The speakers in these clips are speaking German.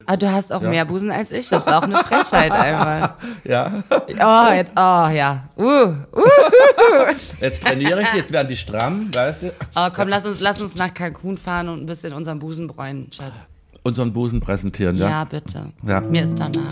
Ah, du hast auch mehr Busen als ich. Das ist auch eine Frechheit einfach. Ja. Ja. Jetzt trainiere ich, jetzt werden die stramm, weißt du? Oh, komm, lass uns nach Cancun fahren und ein bisschen unseren Busen bräunen, Schatz. Unseren Busen präsentieren, ja? Ja, bitte. Ja. Mir ist danach.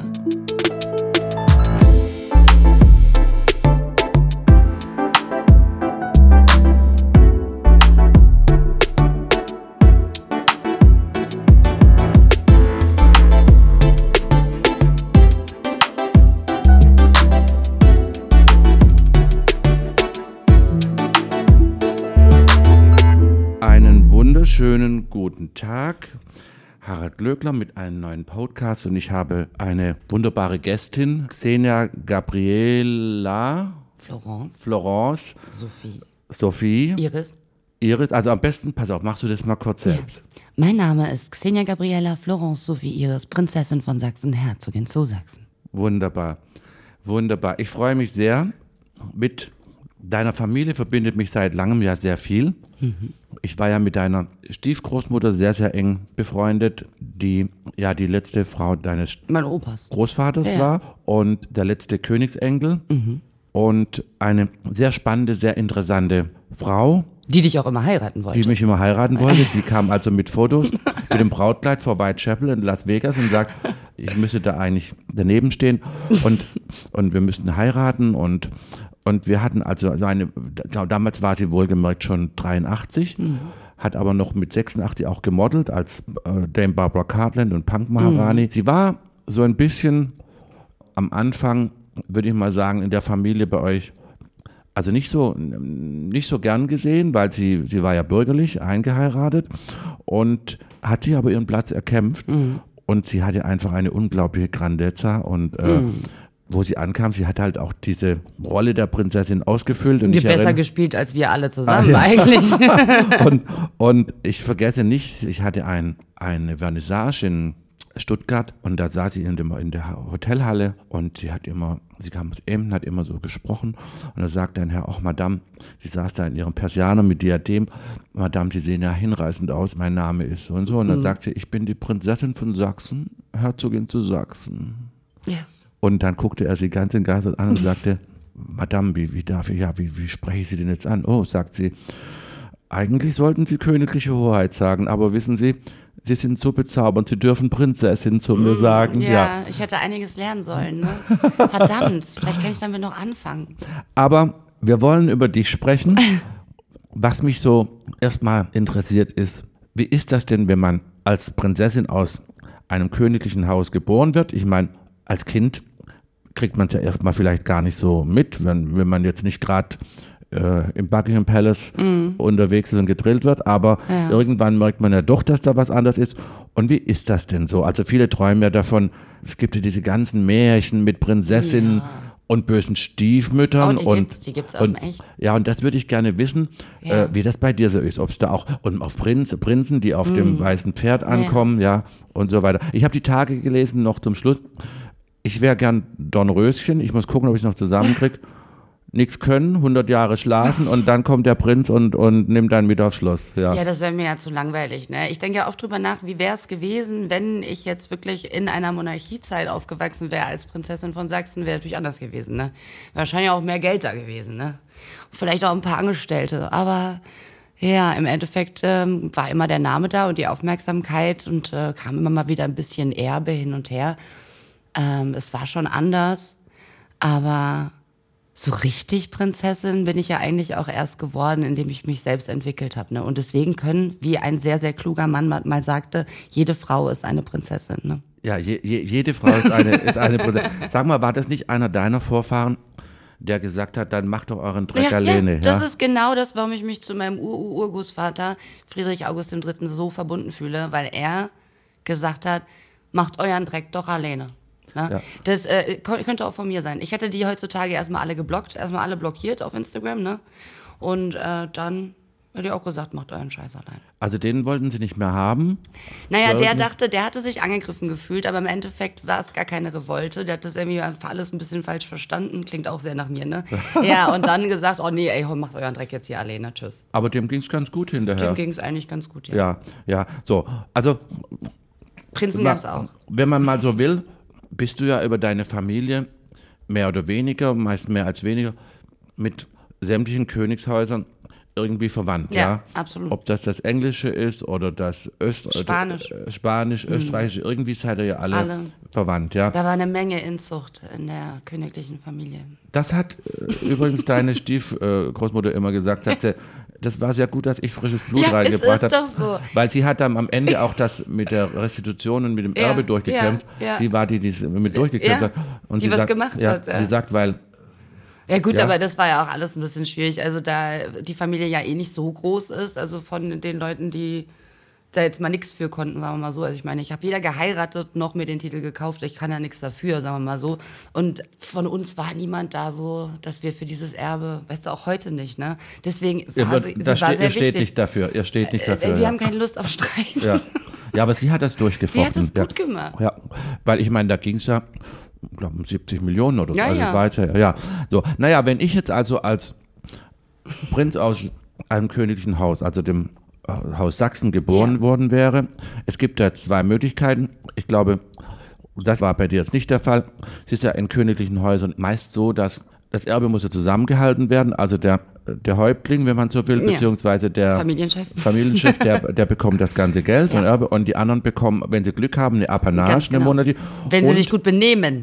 Schönen guten Tag, Harald Glöckler mit einem neuen Podcast und ich habe eine wunderbare Gästin, Xenia Gabriela Florence Sophie Iris, also am besten, pass auf, machst du das mal kurz selbst. Ja. Mein Name ist Xenia Gabriela Florence Sophie Iris, Prinzessin von Sachsen, Herzogin zu Sachsen. Wunderbar, wunderbar. Ich freue mich sehr. Mit deiner Familie verbindet mich seit langem ja sehr viel. Mhm. Ich war ja mit deiner Stiefgroßmutter sehr, sehr eng befreundet, die ja die letzte Frau deines Großvaters war und der letzte Königsenkel und eine sehr spannende, sehr interessante Frau. Die dich auch immer heiraten wollte. Die mich immer heiraten wollte. Die kam also mit Fotos mit dem Brautkleid vor Whitechapel in Las Vegas und sagt, ich müsste da eigentlich daneben stehen und wir müssten heiraten und wir hatten also damals war sie wohlgemerkt schon 83, hat aber noch mit 86 auch gemodelt als Dame Barbara Cartland und Punk Maharani. Sie war so ein bisschen am Anfang, würde ich mal sagen, in der Familie bei euch, also nicht so gern gesehen, weil sie war ja bürgerlich, eingeheiratet und hat sich aber ihren Platz erkämpft und sie hatte einfach eine unglaubliche Grandezza und wo sie ankam, sie hat halt auch diese Rolle der Prinzessin ausgefüllt. Und besser gespielt als wir alle zusammen eigentlich. und ich vergesse nicht, ich hatte eine Vernissage in Stuttgart und da saß sie in der Hotelhalle und sie kam aus Emden, hat immer so gesprochen und da sagte ein Herr, Madame, sie saß da in ihrem Persianer mit Diadem, Madame, Sie sehen ja hinreißend aus, mein Name ist so und so und dann sagt sie, ich bin die Prinzessin von Sachsen, Herzogin zu Sachsen. Ja. Und dann guckte er sie ganz entgeistert an und sagte, Madame, wie spreche ich Sie denn jetzt an? Oh, sagt sie, eigentlich sollten Sie königliche Hoheit sagen, aber wissen Sie, Sie sind so bezaubernd, Sie dürfen Prinzessin zu mir sagen. Ja, ich hätte einiges lernen sollen. Ne? Verdammt, vielleicht kann ich damit noch anfangen. Aber wir wollen über dich sprechen. Was mich so erstmal interessiert ist, wie ist das denn, wenn man als Prinzessin aus einem königlichen Haus geboren wird? Ich meine, als Kind kriegt man es ja erstmal vielleicht gar nicht so mit, wenn man jetzt nicht gerade im Buckingham Palace unterwegs ist und gedrillt wird, aber irgendwann merkt man ja doch, dass da was anderes ist. Und wie ist das denn so? Also viele träumen ja davon, es gibt ja diese ganzen Märchen mit Prinzessinnen und bösen Stiefmüttern. Die gibt's auch echt. Ja, und das würde ich gerne wissen, wie das bei dir so ist. Ob es da auch, und auf Prinzen, die auf dem weißen Pferd ankommen, und so weiter. Ich habe die Tage gelesen, noch zum Schluss. Ich wäre gern Dornröschen, ich muss gucken, ob ich es noch zusammenkriege. Nichts können, 100 Jahre schlafen und dann kommt der Prinz und nimmt einen mit aufs Schloss. Ja, das wäre mir ja zu langweilig. Ne? Ich denke ja oft drüber nach, wie wäre es gewesen, wenn ich jetzt wirklich in einer Monarchiezeit aufgewachsen wäre als Prinzessin von Sachsen, wäre natürlich anders gewesen. Ne? Wahrscheinlich auch mehr Geld da gewesen. Ne? Vielleicht auch ein paar Angestellte. Aber ja, im Endeffekt war immer der Name da und die Aufmerksamkeit und kam immer mal wieder ein bisschen Erbe hin und her. Es war schon anders, aber so richtig Prinzessin bin ich ja eigentlich auch erst geworden, indem ich mich selbst entwickelt habe. Ne? Und deswegen können, wie ein sehr, sehr kluger Mann mal sagte, jede Frau ist eine Prinzessin. Ne? Ja, jede Frau ist eine Prinzessin. Sag mal, war das nicht einer deiner Vorfahren, der gesagt hat, dann macht doch euren Dreck alleine? Ja, das ist genau das, warum ich mich zu meinem Urgroßvater Friedrich August III. So verbunden fühle, weil er gesagt hat, macht euren Dreck doch alleine. Ne? Ja. Das könnte auch von mir sein. Ich hätte die heutzutage erstmal alle geblockt, erstmal alle blockiert auf Instagram, ne? Und dann hätte ich auch gesagt, macht euren Scheiß allein. Also den wollten sie nicht mehr haben? Naja, der hatte sich angegriffen gefühlt, aber im Endeffekt war es gar keine Revolte. Der hat das irgendwie einfach alles ein bisschen falsch verstanden. Klingt auch sehr nach mir, ne? Ja, und dann gesagt, oh nee, macht euren Dreck jetzt hier alleine, tschüss. Aber dem ging es ganz gut hinterher. Dem ging es eigentlich ganz gut, ja. Ja, so. Also Prinzen gab es auch. Wenn man mal so will, bist du ja über deine Familie mehr oder weniger, meist mehr als weniger, mit sämtlichen Königshäusern irgendwie verwandt. Ja, absolut. Ob das Englische ist oder das Spanisch, Österreichische, irgendwie seid ihr ja alle verwandt. Ja. Da war eine Menge Inzucht in der königlichen Familie. Das hat übrigens deine Stiefgroßmutter immer gesagt, sagte, das war sehr gut, dass ich frisches Blut reingebracht habe. Das ist doch so. Weil sie hat dann am Ende auch das mit der Restitution und mit dem Erbe durchgekämpft. Ja. Sie war die es mit durchgekämpft hat. Und die was gemacht hat. Ja. Sie sagt, weil... Ja gut, aber das war ja auch alles ein bisschen schwierig. Also da die Familie ja nicht so groß ist, also von den Leuten, die da jetzt mal nichts für konnten, sagen wir mal so. Also ich meine, ich habe weder geheiratet noch mir den Titel gekauft. Ich kann ja nichts dafür, sagen wir mal so. Und von uns war niemand da so, dass wir für dieses Erbe, weißt du, auch heute nicht, ne? Deswegen war sie war sehr ihr steht wichtig. Nicht dafür. Ihr steht nicht dafür. Wir haben keine Lust auf Streit. Ja, aber sie hat das durchgefochten. Sie hat das gut gemacht. Ja, weil ich meine, da ging es ja, ich glaube, um 70 Millionen oder so. Ja. Weiter. Ja, so. Naja, wenn ich jetzt also als Prinz aus einem königlichen Haus, also dem Haus Sachsen geboren worden wäre, es gibt da 2 Möglichkeiten. Ich glaube, das war bei dir jetzt nicht der Fall. Es ist ja in königlichen Häusern meist so, dass das Erbe muss ja zusammengehalten werden, also der Häuptling, wenn man so will, beziehungsweise der Familienchef, der bekommt das ganze Geld und Erbe, und die anderen bekommen, wenn sie Glück haben, eine Apanage, eine monatliche. Wenn sie sich gut benehmen.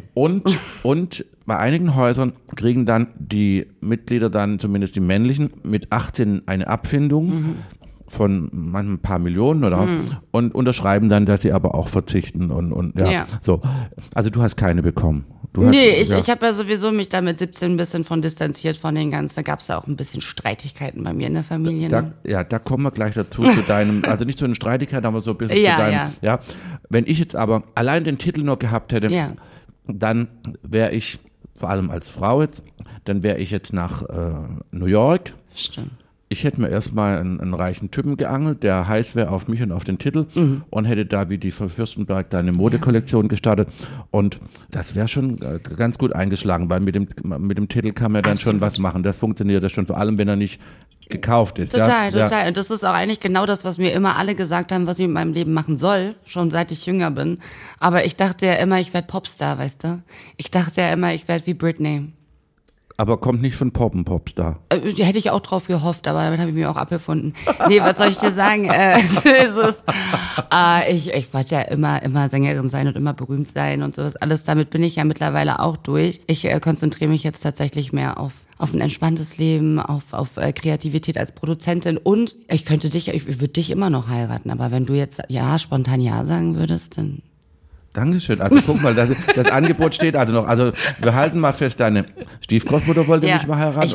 Und bei einigen Häusern kriegen dann die Mitglieder dann, zumindest die männlichen, mit 18 eine Abfindung von manchmal ein paar Millionen und unterschreiben dann, dass sie aber auch verzichten und so. Also du hast keine bekommen. Ich habe ja sowieso mich da mit 17 ein bisschen von distanziert von den ganzen, da gab es ja auch ein bisschen Streitigkeiten bei mir in der Familie. Da kommen wir gleich dazu zu deinem, also nicht zu den Streitigkeiten, aber so ein bisschen zu deinem, Wenn ich jetzt aber allein den Titel nur gehabt hätte, dann wäre ich, vor allem als Frau jetzt, dann wäre ich jetzt nach New York. Stimmt. Ich hätte mir erstmal einen reichen Typen geangelt, der heiß wäre auf mich und auf den Titel und hätte da wie die von Fürstenberg da eine Modekollektion gestartet, und das wäre schon ganz gut eingeschlagen, weil mit dem Titel kann man dann schon was machen. Das funktioniert ja schon, vor allem wenn er nicht gekauft ist. Total. Und das ist auch eigentlich genau das, was mir immer alle gesagt haben, was ich mit meinem Leben machen soll, schon seit ich jünger bin. Aber ich dachte ja immer, ich werde Popstar, weißt du? Ich dachte ja immer, ich werde wie Britney. Aber kommt nicht von Popstar. Hätte ich auch drauf gehofft, aber damit habe ich mir auch abgefunden. Nee, was soll ich dir sagen? Ich wollte ja immer Sängerin sein und immer berühmt sein und sowas. Alles damit bin ich ja mittlerweile auch durch. Ich konzentriere mich jetzt tatsächlich mehr auf ein entspanntes Leben, auf Kreativität als Produzentin, und ich würde dich immer noch heiraten, aber wenn du jetzt spontan ja sagen würdest, dann... Dankeschön. Also guck mal, das Angebot steht also noch. Also wir halten mal fest, deine Stiefgroßmutter wollte mich mal heiraten.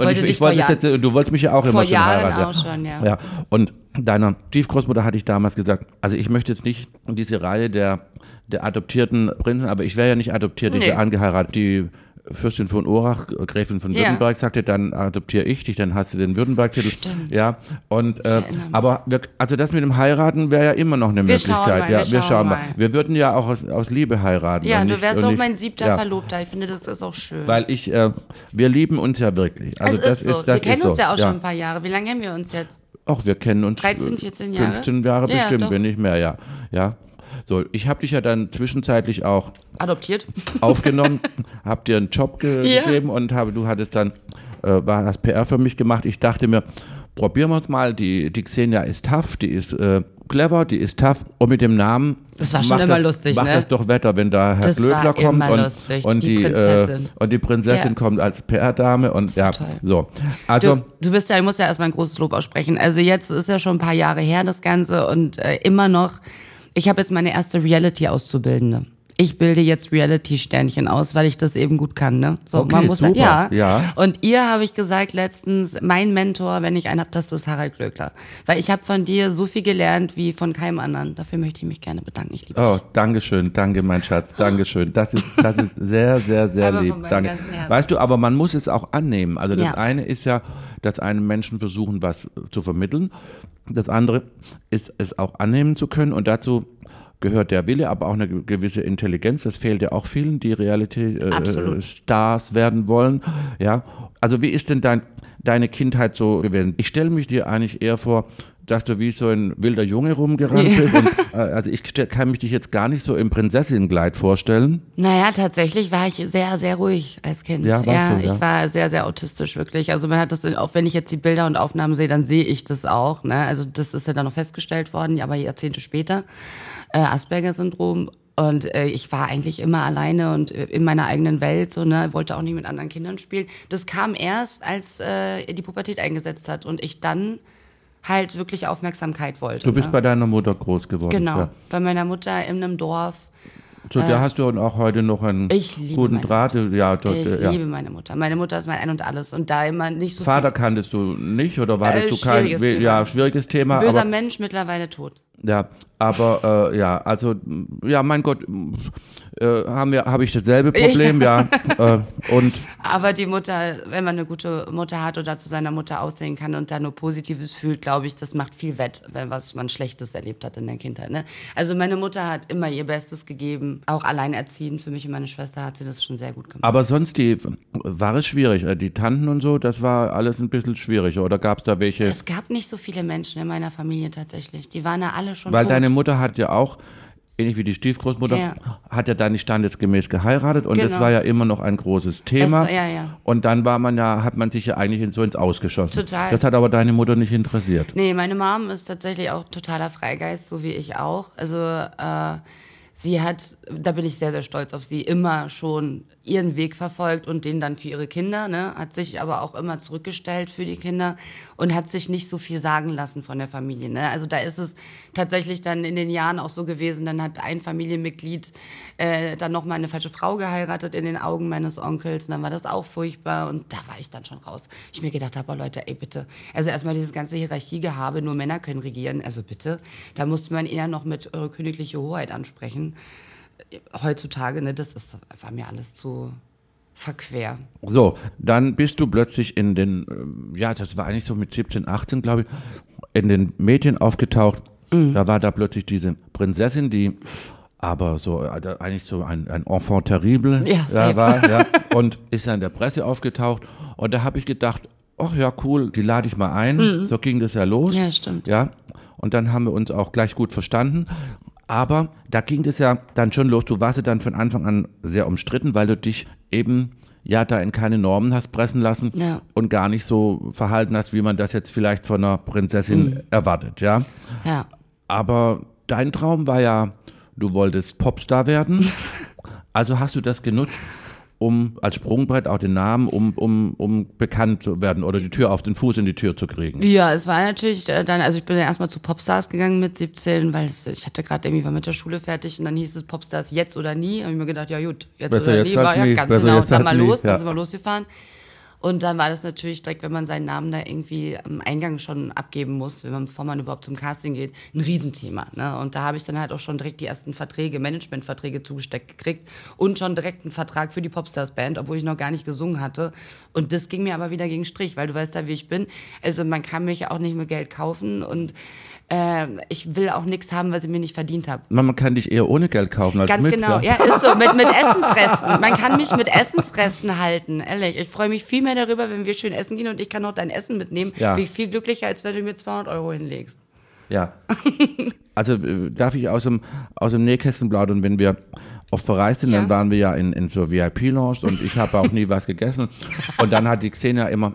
Du wolltest mich ja auch immer schon heiraten. Vor Jahren auch schon, ja. Und deiner Stiefgroßmutter hatte ich damals gesagt, also ich möchte jetzt nicht in diese Reihe der adoptierten Prinzen, aber ich wäre ja nicht adoptiert, ich wäre angeheiratet. Die Fürstin von Urach, Gräfin von Württemberg, sagte, dann adoptiere ich dich, dann hast du den Württemberg-Titel. Stimmt. Ja, und aber also das mit dem Heiraten wäre ja immer noch eine Möglichkeit. Wir schauen mal. Wir würden ja auch aus Liebe heiraten. Ja, du wärst auch mein 7. Verlobter. Ich finde, das ist auch schön. Weil wir lieben uns ja wirklich. Also das ist so. Wir kennen uns ja auch schon ein paar Jahre. Wie lange kennen wir uns jetzt? Ach, wir kennen uns 13, 14 Jahre? 15 Jahre bestimmt, wenn nicht mehr, ja. So, ich habe dich ja dann zwischenzeitlich auch adoptiert, aufgenommen, habe dir einen Job gegeben und du hattest dann hast PR für mich gemacht. Ich dachte mir, probieren wir es mal. Die Xenia ist tough, die ist clever, die ist tough, und mit dem Namen das war schon immer lustig, macht das doch Wetter, wenn da Herr Glöckler kommt und die Prinzessin kommt als PR-Dame und so. Also du musst ja erstmal ein großes Lob aussprechen. Also jetzt ist ja schon ein paar Jahre her das Ganze, und immer noch. Ich habe jetzt meine erste Reality-Auszubildende. Ich bilde jetzt Reality-Sternchen aus, weil ich das eben gut kann, ne? So, okay, man muss super. Ja. Und ihr habe ich gesagt letztens, mein Mentor, wenn ich einen habe, das ist Harald Glöckler. Weil ich habe von dir so viel gelernt wie von keinem anderen. Dafür möchte ich mich gerne bedanken. Ich liebe dich. Dankeschön, danke mein Schatz, dankeschön. Das ist sehr, sehr, sehr lieb. Danke. Weißt du, aber man muss es auch annehmen. Also das eine ist ja, dass einem Menschen versuchen, was zu vermitteln. Das andere ist, es auch annehmen zu können, und dazu gehört der Wille, aber auch eine gewisse Intelligenz. Das fehlt ja auch vielen, die Reality-Stars werden wollen. Ja, also wie ist denn deine Kindheit so gewesen? Ich stelle mich dir eigentlich eher vor, dass du wie so ein wilder Junge rumgerannt bist. Und, also ich kann mich dich jetzt gar nicht so im Prinzessinnenkleid vorstellen. Naja, tatsächlich war ich sehr, sehr ruhig als Kind. Ja, warst du, ja. Ich war sehr, sehr autistisch, wirklich. Also man hat das, auch wenn ich jetzt die Bilder und Aufnahmen sehe, dann sehe ich das auch. Ne? Also das ist ja dann noch festgestellt worden, aber Jahrzehnte später. Asperger-Syndrom. Und ich war eigentlich immer alleine und in meiner eigenen Welt, so, ne, wollte auch nicht mit anderen Kindern spielen. Das kam erst, als die Pubertät eingesetzt hat und ich dann halt wirklich Aufmerksamkeit wollte. Du bist ne? bei deiner Mutter groß geworden. Genau, Ja. bei meiner Mutter in einem Dorf. Zu der hast du auch heute noch einen guten Draht. Ja, Ich liebe meine Mutter. Meine Mutter ist mein Ein und Alles. Und da immer nicht so Vater kanntest du nicht oder war das du kein schwieriges Thema? Böser aber, Mensch, mittlerweile tot. Ja, aber also ja, mein Gott, habe ich dasselbe Problem, ja. Und aber die Mutter, wenn man eine gute Mutter hat oder zu seiner Mutter aussehen kann und da nur Positives fühlt, glaube ich, das macht viel wett, wenn was man Schlechtes erlebt hat in der Kindheit. Ne? Also meine Mutter hat immer ihr Bestes gegeben, auch alleinerziehend. Für mich und meine Schwester hat sie das schon sehr gut gemacht. Aber sonst war es schwierig, die Tanten und so, das war alles ein bisschen schwieriger oder gab es da welche? Es gab nicht so viele Menschen in meiner Familie tatsächlich. Die waren ja alle schon Weil tot. deine Mutter hat ja auch, ähnlich wie die Stiefgroßmutter, hat ja dann nicht standesgemäß geheiratet und das war ja immer noch ein großes Thema. Und dann hat man sich ja eigentlich ins Ausgeschossen. Total. Das hat aber deine Mutter nicht interessiert. Nee, meine Mom ist tatsächlich auch totaler Freigeist, so wie ich auch. Also sie hat, da bin ich sehr, sehr stolz auf sie, immer schon ihren Weg verfolgt und den dann für ihre Kinder, ne? Hat sich aber auch immer zurückgestellt für die Kinder und hat sich nicht so viel sagen lassen von der Familie. Ne? Also da ist es tatsächlich dann in den Jahren auch so gewesen, dann hat ein Familienmitglied dann nochmal eine falsche Frau geheiratet in den Augen meines Onkels und dann war das auch furchtbar und da war ich dann schon raus. Ich mir gedacht habe, oh Leute, ey bitte, also erstmal dieses ganze Hierarchiegehabe, nur Männer können regieren, also bitte, da musste man eher noch mit eure königliche Hoheit ansprechen. Heutzutage, ne, war mir alles zu verquer. So, dann bist du plötzlich in den, das war eigentlich so mit 17, 18, glaube ich, in den Medien aufgetaucht. Da war da plötzlich diese Prinzessin, die aber so eigentlich so ein Enfant terrible war, ja, und ist ja in der Presse aufgetaucht. Und da habe ich gedacht, ach ja, cool, die lade ich mal ein. So ging das ja los. Ja, stimmt. Ja, und dann haben wir uns auch gleich gut verstanden. Aber da ging es ja dann schon los. Du warst ja dann von Anfang an sehr umstritten, weil du dich eben da in keine Normen hast pressen lassen und gar nicht so verhalten hast, wie man das jetzt vielleicht von einer Prinzessin erwartet, ja. Ja. Aber dein Traum war ja, du wolltest Popstar werden. Also hast du das genutzt, um als Sprungbrett auch den Namen, um bekannt zu werden oder den Fuß in die Tür zu kriegen? Ja, es war natürlich dann, also ich bin ja erstmal zu Popstars gegangen mit 17, weil ich hatte gerade irgendwie, war mit der Schule fertig und dann hieß es Popstars jetzt oder nie. Habe ich mir gedacht, ja gut, jetzt besser oder jetzt nie, war ja nie. ganz Besser genau, jetzt dann mal nie. los, Ja. dann sind wir losgefahren. Und dann war das natürlich direkt, wenn man seinen Namen da irgendwie am Eingang schon abgeben muss, bevor man überhaupt zum Casting geht, ein Riesenthema. Ne? Und da habe ich dann halt auch schon direkt die ersten Managementverträge zugesteckt gekriegt und schon direkt einen Vertrag für die Popstars-Band, obwohl ich noch gar nicht gesungen hatte. Und das ging mir aber wieder gegen Strich, weil du weißt ja, wie ich bin. Also man kann mich ja auch nicht mit Geld kaufen und ich will auch nichts haben, was ich mir nicht verdient habe. Man kann dich eher ohne Geld kaufen als Ganz mit. genau, ja, ist so, mit Essensresten. Man kann mich mit Essensresten halten, ehrlich. Ich freue mich viel mehr darüber, wenn wir schön essen gehen und ich kann noch dein Essen mitnehmen. Ja. Bin ich viel glücklicher, als wenn du mir 200 € hinlegst. Ja. Also darf ich aus dem Nähkästchen plaudern, wenn wir oft verreist sind, dann waren wir ja in so VIP-Lounge und ich habe auch nie was gegessen. Und dann hat die Xenia immer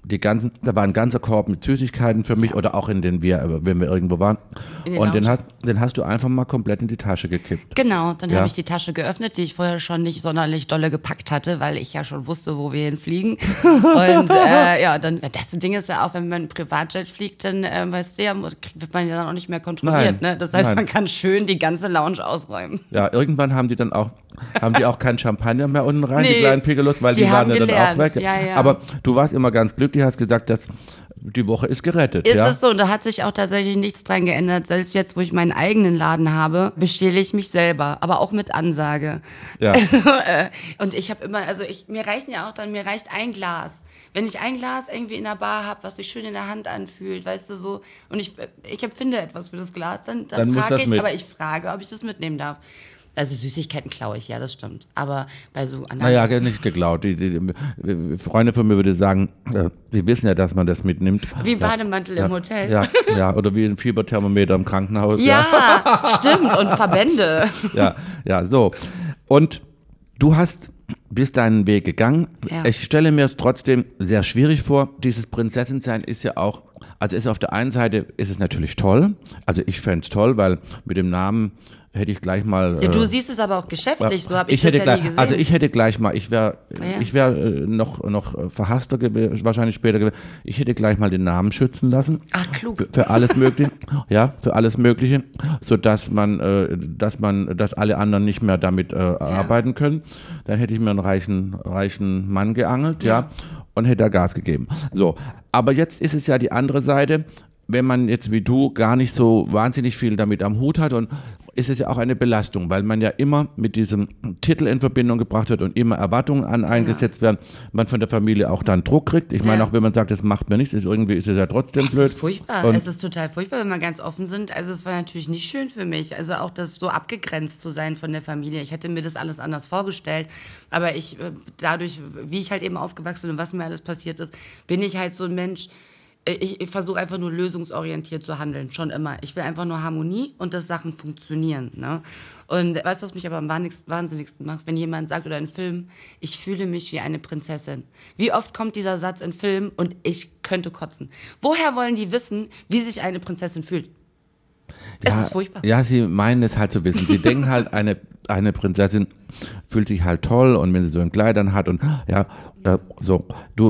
da war ein ganzer Korb mit Süßigkeiten für mich oder auch wenn wir irgendwo waren. Und den hast du einfach mal komplett in die Tasche gekippt. Genau, dann habe ich die Tasche geöffnet, die ich vorher schon nicht sonderlich dolle gepackt hatte, weil ich ja schon wusste, wo wir hinfliegen. Und dann, das Ding ist ja auch, wenn man Privatjet fliegt, dann weißt du ja, wird man ja dann auch nicht mehr kontrolliert. Ne? Das heißt, man kann schön die ganze Lounge ausräumen. Ja, irgendwann haben die auch kein Champagner mehr unten rein, die kleinen Piccolos, weil die waren ja dann auch weg. Ja. Aber du warst immer ganz glücklich, hast gesagt, dass die Woche ist gerettet. Ist es so, und da hat sich auch tatsächlich nichts dran geändert. Selbst jetzt, wo ich meinen eigenen Laden habe, bestehle ich mich selber, aber auch mit Ansage. Ja. Und ich habe immer, mir reicht ein Glas. Wenn ich ein Glas irgendwie in der Bar habe, was sich schön in der Hand anfühlt, weißt du, so, und ich empfinde etwas für das Glas, dann frage ich, aber ich frage, ob ich das mitnehmen darf. Also Süßigkeiten klaue ich, ja, das stimmt. Aber bei so anderen... Naja, nicht geklaut. Die Freunde von mir würde sagen, sie wissen ja, dass man das mitnimmt. Wie ein Bademantel im Hotel. Ja, oder wie ein Fieberthermometer im Krankenhaus. Ja, stimmt. Und Verbände. Ja, so. Und du bist deinen Weg gegangen. Ja. Ich stelle mir es trotzdem sehr schwierig vor. Dieses Prinzessin-Sein ist ja auch, also ist auf der einen Seite ist es natürlich toll. Also ich fände es toll, weil mit dem Namen hätte ich gleich mal... Ja, du siehst es aber auch geschäftlich, so habe ich das ja nie gesehen. Also ich hätte gleich mal, ich wäre noch verhasster wahrscheinlich später gewesen. Ich hätte gleich mal den Namen schützen lassen. Ach, klug. Für alles Mögliche, für alles Mögliche, sodass dass alle anderen nicht mehr damit arbeiten können. Dann hätte ich mir einen reichen Mann geangelt, und hätte da Gas gegeben. So, aber jetzt ist es ja die andere Seite, wenn man jetzt wie du gar nicht so wahnsinnig viel damit am Hut hat, und ist es ja auch eine Belastung, weil man ja immer mit diesem Titel in Verbindung gebracht wird und immer Erwartungen eingesetzt werden, man von der Familie auch dann Druck kriegt. Ich meine, auch wenn man sagt, das macht mir nichts, irgendwie ist es ja trotzdem blöd. Es ist furchtbar, es ist total furchtbar, wenn wir ganz offen sind. Also es war natürlich nicht schön für mich, also auch das so abgegrenzt zu sein von der Familie. Ich hätte mir das alles anders vorgestellt, aber dadurch, wie ich halt eben aufgewachsen bin und was mir alles passiert ist, bin ich halt so ein Mensch. Ich versuche einfach nur lösungsorientiert zu handeln, schon immer. Ich will einfach nur Harmonie und dass Sachen funktionieren. Ne? Und weißt du, was mich aber am wahnsinnigsten macht? Wenn jemand sagt, oder in Filmen, ich fühle mich wie eine Prinzessin. Wie oft kommt dieser Satz in Filmen und ich könnte kotzen? Woher wollen die wissen, wie sich eine Prinzessin fühlt? Es ist furchtbar. Ja, sie meinen es halt zu wissen. Sie denken halt, eine Prinzessin fühlt sich halt toll, und wenn sie so ein Kleid an hat und so,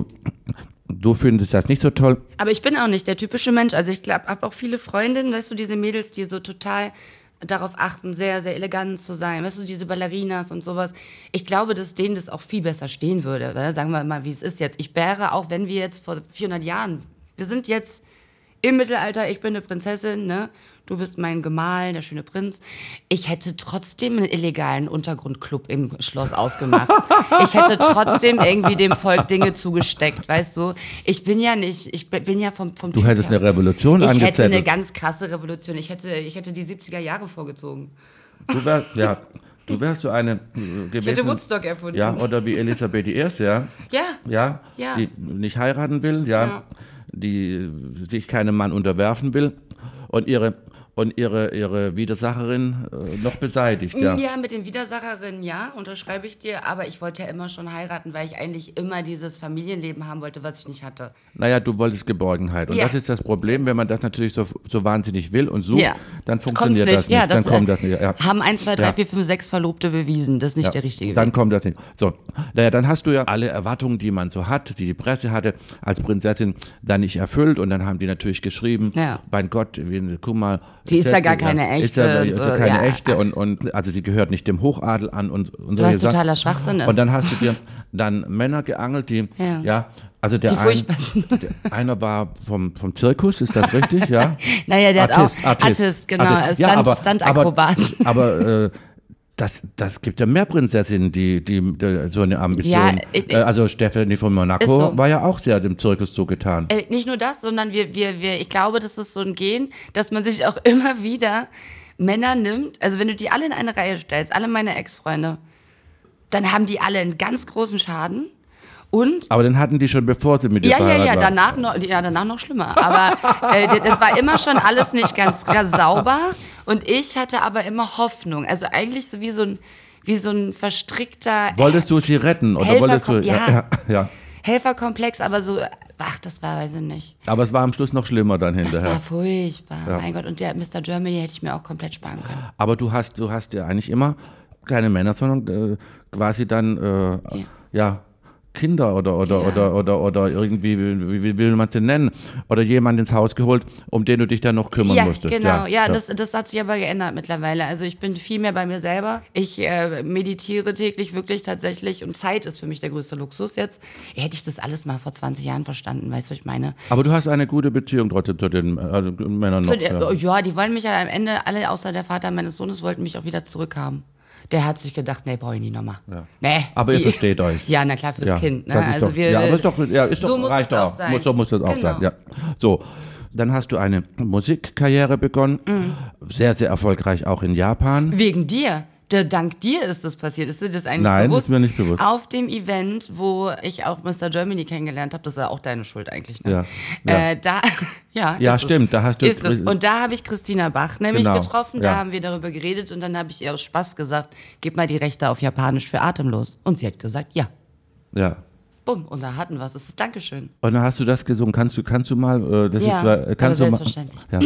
Du findest das nicht so toll? Aber ich bin auch nicht der typische Mensch. Also ich glaube, habe auch viele Freundinnen, weißt du, diese Mädels, die so total darauf achten, sehr, sehr elegant zu sein. Weißt du, diese Ballerinas und sowas. Ich glaube, dass denen das auch viel besser stehen würde. Oder? Sagen wir mal, wie es ist jetzt. Ich wäre, auch wenn wir jetzt vor 400 Jahren, wir sind jetzt im Mittelalter, ich bin eine Prinzessin, ne? Du bist mein Gemahl, der schöne Prinz. Ich hätte trotzdem einen illegalen Untergrundclub im Schloss aufgemacht. Ich hätte trotzdem irgendwie dem Volk Dinge zugesteckt, weißt du? Ich bin ja vom Du Typ hättest her. eine Revolution Ich angezettelt. hätte eine ganz krasse Revolution. Ich hätte die 70er Jahre vorgezogen. Du wärst so eine gewesen. Ich hätte Woodstock erfunden. Ja, oder wie Elisabeth I., Ja. Die nicht heiraten will, die sich keinem Mann unterwerfen will und ihre Widersacherin noch beseitigt, ja. Ja, mit den Widersacherinnen, unterschreibe ich dir. Aber ich wollte ja immer schon heiraten, weil ich eigentlich immer dieses Familienleben haben wollte, was ich nicht hatte. Naja, du wolltest Geborgenheit. Und das ist das Problem, wenn man das natürlich so wahnsinnig will und sucht, dann funktioniert das nicht. Dann kommt das nicht. Ja. Haben 1, 2, 3, 4, 5, 6 Verlobte bewiesen. Das ist nicht der richtige Weg. Dann kommt das nicht. So, naja, dann hast du ja alle Erwartungen, die man so hat, die Presse hatte, als Prinzessin dann nicht erfüllt. Und dann haben die natürlich geschrieben, mein Gott, guck mal, die ist ja gar keine echte. Ist ja keine echte und also sie gehört nicht dem Hochadel an und so. Was totaler Schwachsinn ist. Und dann hast du dir dann Männer geangelt, die, also einer war vom Zirkus, ist das richtig, ja? Naja, der Artist, genau, Stunt-Akrobat. Aber das gibt ja mehr Prinzessinnen, die so eine Ambition. Also Stephanie von Monaco war ja auch sehr dem Zirkus zugetan. Nicht nur das, sondern ich glaube, das ist so ein Gen, dass man sich auch immer wieder Männer nimmt. Also wenn du die alle in eine Reihe stellst, alle meine Ex-Freunde, dann haben die alle einen ganz großen Schaden. Aber dann hatten die schon, bevor sie mit dir verheiratet waren. Danach noch schlimmer. Aber das war immer schon alles nicht ganz sauber. Und ich hatte aber immer Hoffnung. Also eigentlich so wie so ein verstrickter... Wolltest du sie retten? Oder wolltest du... Ja. Helferkomplex, aber so... Ach, das war, weiß ich nicht. Aber es war am Schluss noch schlimmer dann hinterher. Das war furchtbar. Ja. Mein Gott, und der Mr. Germany hätte ich mir auch komplett sparen können. Aber du hast ja eigentlich immer keine Männer, sondern quasi dann, Kinder oder irgendwie, wie will man sie nennen? Oder jemand ins Haus geholt, um den du dich dann noch kümmern musstest. Genau. Das hat sich aber geändert mittlerweile. Also ich bin viel mehr bei mir selber. Ich meditiere täglich wirklich tatsächlich und Zeit ist für mich der größte Luxus jetzt. Hätte ich das alles mal vor 20 Jahren verstanden, weißt du, was ich meine? Aber du hast eine gute Beziehung trotzdem zu den Männern noch. Die wollen mich ja am Ende, alle außer der Vater meines Sohnes, wollten mich auch wieder zurückhaben. Der hat sich gedacht, nee, brauche ich nicht nochmal. Ja. Nee, aber ihr versteht euch. Ja, na klar, fürs Kind. Ne? Also so muss es auch sein. So muss es auch sein, ja. So, dann hast du eine Musikkarriere begonnen. Sehr, sehr erfolgreich auch in Japan. Wegen dir. Dank dir ist das passiert. Ist dir das eigentlich Nein, bewusst? ist mir nicht bewusst. Auf dem Event, wo ich auch Mr. Germany kennengelernt habe, das ist ja auch deine Schuld eigentlich, ne? Ja, stimmt, da hast du... Ist es. Und da habe ich Christina Bach nämlich getroffen, da ja. haben wir darüber geredet und dann habe ich ihr aus Spaß gesagt, gib mal die Rechte auf Japanisch für Atemlos. Und sie hat gesagt, ja. Ja. Bumm, und da hatten wir es. Das ist Dankeschön. Und dann hast du das gesungen. Kannst du mal... das Ja, jetzt, kannst aber du mal, selbstverständlich. Ja.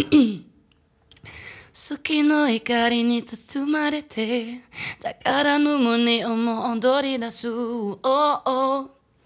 月の光に包まれて宝の胸をも踊り出す Oh oh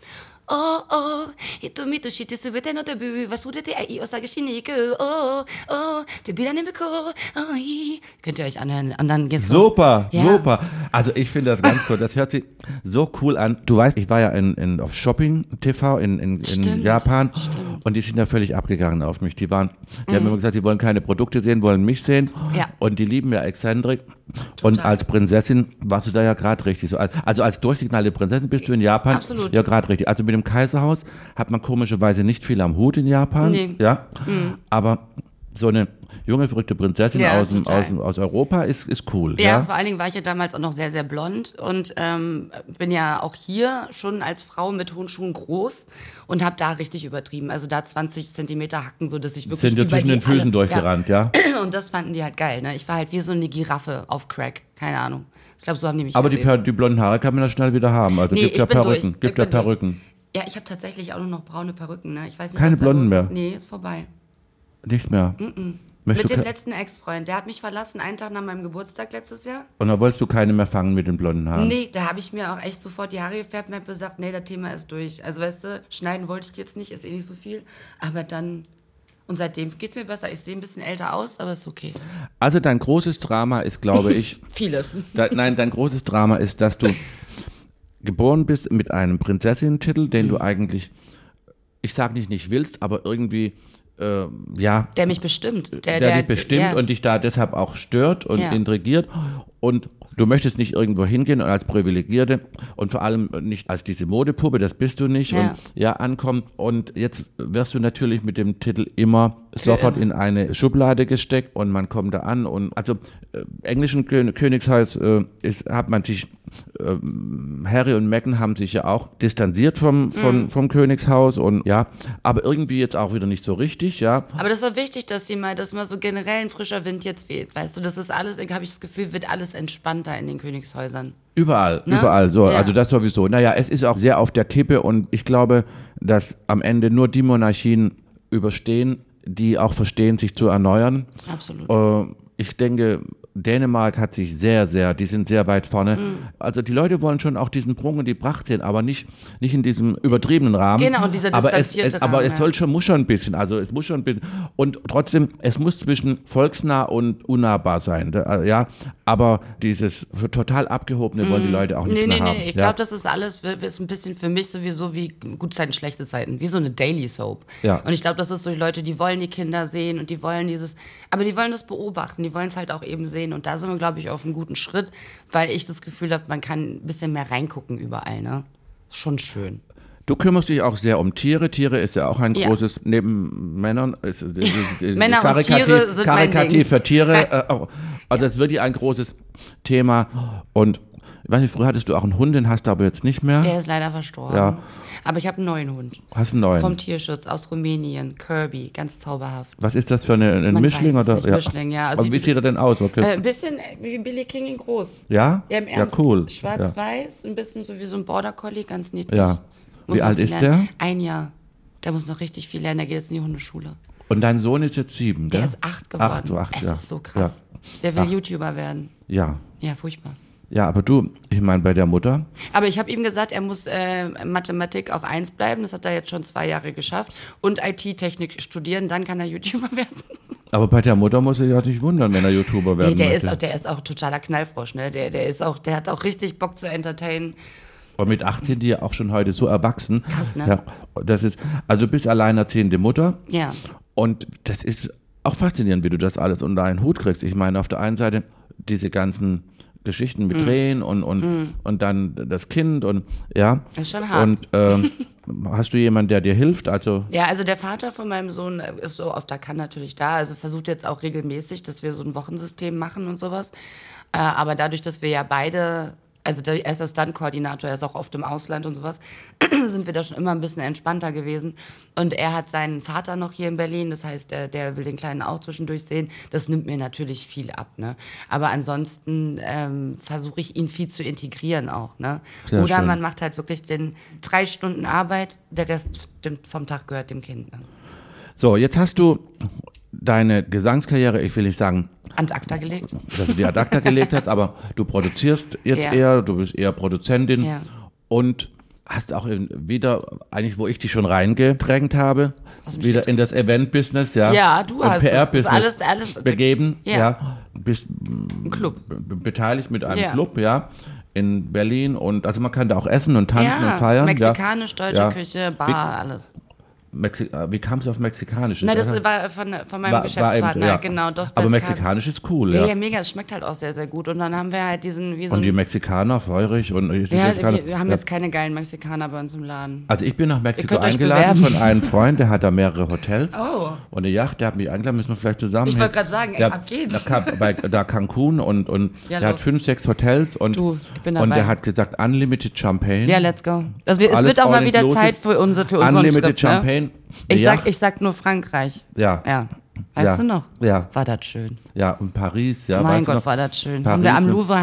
Oh oh 瞳として全てのデビュー忘れて愛を探しに行く Oh oh扉に向こう Oh yeah. Könnt ihr euch anhören, und dann geht's los. Super. Also ich finde das ganz cool. Das hört sich so cool an. Du weißt, ich war ja auf Shopping TV in Japan und die sind ja völlig abgegangen auf mich. Die haben immer gesagt, die wollen keine Produkte sehen, wollen mich sehen. Ja. Und die lieben ja Exzentrik. Und als Prinzessin warst du da ja gerade richtig. So, also als durchgeknallte Prinzessin bist du in Japan. Absolut. Ja, gerade richtig. Also mit dem Kaiserhaus hat man komischerweise nicht viel am Hut in Japan. Nee. Ja. Aber so eine junge, verrückte Prinzessin Ja, aus Europa ist cool. Ja, Ja, vor allen Dingen war ich ja damals auch noch sehr, sehr blond und bin ja auch hier schon als Frau mit hohen Schuhen groß und habe da richtig übertrieben. Also da 20 Zentimeter Hacken, so dass ich wirklich sind dir zwischen den Füßen durchgerannt, ja. Und das fanden die halt geil, ne? Ich war halt wie so eine Giraffe auf Crack, keine Ahnung. Ich glaube, so haben die mich Aber gesehen. die blonden Haare kann man ja schnell wieder haben. Also Nee, gibt ich ja bin durch. Perücken. Ich Gibt ja bin durch. Perücken. Ja, ich habe tatsächlich auch nur noch braune Perücken, ne? Ich weiß nicht, Keine was da blonden los mehr? ist. Nee, ist vorbei. Nicht mehr. Mit Möchtest dem du letzten Ex-Freund, der hat mich verlassen, einen Tag nach meinem Geburtstag letztes Jahr. und dann wolltest du keine mehr fangen mit den blonden Haaren? Nee, da habe ich mir auch echt sofort die Haare gefärbt und habe gesagt, nee, das Thema ist durch. Also weißt du, schneiden wollte ich jetzt nicht, ist eh nicht so viel. Aber dann, und seitdem geht's mir besser. Ich sehe ein bisschen älter aus, aber ist okay. Also dein großes Drama ist, glaube ich, Vieles. dein großes Drama ist, dass du geboren bist mit einem Prinzessinnen-Titel, den du eigentlich, ich sage nicht willst, aber irgendwie, ja, Der mich bestimmt. der dich bestimmt ja. und dich da deshalb auch stört und Ja. intrigiert und du möchtest nicht irgendwo hingehen und als Privilegierte und vor allem nicht als diese Modepuppe, das bist du nicht, Ja. und ja, ankommen und jetzt wirst du natürlich mit dem Titel immer sofort in eine Schublade gesteckt und man kommt da an und also englischen Königshaus hat man sich Harry und Meghan haben sich ja auch distanziert vom Königshaus und ja, aber irgendwie jetzt auch wieder nicht so richtig, ja. Aber das war wichtig, dass mal so generell ein frischer Wind jetzt weht. Weißt du, das ist alles, habe ich das Gefühl, wird alles entspannter in den Königshäusern. Überall, Ne? überall so. Ja. Also das sowieso. Naja, es ist auch sehr auf der Kippe und ich glaube, dass am Ende nur die Monarchien überstehen, die auch verstehen, sich zu erneuern. Absolut. Ich denke, Dänemark hat sich die sind sehr weit vorne. Also die Leute wollen schon auch diesen Prunk und die Pracht sehen, aber nicht in diesem übertriebenen Rahmen. Genau, dieser distanzierte aber Rahmen, es muss schon ein bisschen, und trotzdem, es muss zwischen volksnah und unnahbar sein, ja, aber dieses total abgehobene wollen die Leute auch nicht mehr haben. Nee, ich ja. glaube, das ist alles, ist ein bisschen für mich sowieso wie gute Zeiten, schlechte Zeiten, wie so eine Daily Soap. Ja. Und ich glaube, das ist so die Leute, die wollen die Kinder sehen und die wollen aber die wollen das beobachten, die wollen es halt auch eben sehen und da sind wir, glaube ich, auf einem guten Schritt, weil ich das Gefühl habe, man kann ein bisschen mehr reingucken überall, ne? Schon schön. Du kümmerst dich auch sehr um Tiere. Tiere ist ja auch ein Ja. großes, neben Männern, Männer und Tiere sind mein Ding. Karikativ für Tiere. Also es wird ja ein großes Thema. Und ich weiß nicht, früher hattest du auch einen Hund, den hast du aber jetzt nicht mehr. Der ist leider verstorben. Ja. Aber ich habe einen neuen Hund. Hast einen neuen. Vom Tierschutz aus Rumänien, Kirby, ganz zauberhaft. Was ist das für ein Man Mischling? weiß es Oder? nicht, Ja. Mischling, ja. Also Aber wie sieht er denn aus? Okay. Ein bisschen wie Billy King in groß. Ja? Ja, im Ja, Ernst. cool. Schwarz-weiß, ein bisschen so wie so ein Border Collie, ganz niedlich. Ja. Muss Wie noch alt viel ist lernen. 1 Jahr. Der muss noch richtig viel lernen, der geht jetzt in die Hundeschule. Und dein Sohn ist jetzt 7, Der gell? ist 8 geworden. 8, es ja. ist so krass. Der will YouTuber werden. Ja. Ja, furchtbar. Ja, aber du, ich meine, bei der Mutter, Aber ich habe ihm gesagt, er muss Mathematik auf 1 bleiben. Das hat er jetzt schon 2 Jahre geschafft. Und IT-Technik studieren, dann kann er YouTuber werden. aber bei der Mutter muss er ja nicht wundern, wenn er YouTuber werden Nee, möchte. der ist auch totaler Knallfrosch, ne? Der hat auch richtig Bock zu entertainen. Und mit 8 sind die ja auch schon heute so erwachsen. Krass, ne? Ja, das ist, also du bist alleinerziehende Mutter. Ja. Und das ist auch faszinierend, wie du das alles unter einen Hut kriegst. Ich meine, auf der einen Seite diese ganzen Geschichten mit Drehen und dann das Kind und ja. Das ist schon hart. Und hast du jemanden, der dir hilft? Also Ja, also der Vater von meinem Sohn ist so auf der Kann natürlich da, also versucht jetzt auch regelmäßig, dass wir so ein Wochensystem machen und sowas. Aber dadurch, dass wir ja beide, also er ist der Stunt-Koordinator, er ist auch oft im Ausland und sowas, sind wir da schon immer ein bisschen entspannter gewesen. Und er hat seinen Vater noch hier in Berlin, das heißt, der will den Kleinen auch zwischendurch sehen. Das nimmt mir natürlich viel ab, ne? Aber ansonsten versuche ich ihn viel zu integrieren auch, ne? Sehr Oder schön. man macht halt wirklich 3 Stunden Arbeit, der Rest vom Tag gehört dem Kind, ne? So, jetzt hast du deine Gesangskarriere, ich will nicht sagen, Ans Acta gelegt. dass du die ad acta gelegt hast, aber du produzierst jetzt Ja. eher, du bist eher Produzentin Ja. und hast auch wieder, eigentlich wo ich dich schon reingedrängt habe, Hast du mich wieder in das Event-Business, ja. Ja, du und hast es. PR-Business Ist alles begeben, Ja. ja. Bist Ein Club. beteiligt mit einem Ja. Club, ja, in Berlin und also man kann da auch essen und tanzen und feiern. Mexikanisch, deutsche Ja. Küche, Bar, alles. Wie kam es auf Mexikanisch? Nein, das war von meinem Geschäftspartner, ja. genau. Dos Aber Pescado. Mexikanisch ist cool, Ja, ja. ja, mega. Es schmeckt halt auch sehr, sehr gut. Und dann haben wir halt diesen, wie so Und die ein, Mexikaner, feurig und ist ja, jetzt gerade- wir haben ja. jetzt keine geilen Mexikaner bei uns im Laden. Also ich bin nach Mexiko Ihr könnt euch eingeladen bewerben. von einem Freund, der hat da mehrere Hotels Oh. und eine Yacht, der hat mich eingeladen, müssen wir vielleicht zusammen Ich wollte hin. gerade sagen, ey, Der- ab geht's. Da Cancun und Ja, der hat los. 5, 6 Hotels und, Du, ich bin und dabei. der hat gesagt, Unlimited Champagne. Ja, let's go. Es wird Alles auch mal all wieder inclusive. Zeit für unseren Unlimited Trip, ne? Champagne. eine Yacht. Ich sag nur Frankreich. Ja. Ja. Weißt Ja. du noch? Ja. War das schön. Ja, und Paris, ja. Mein weißt du Gott, noch? war das schön. Paris Haben wir am mit- Louvre,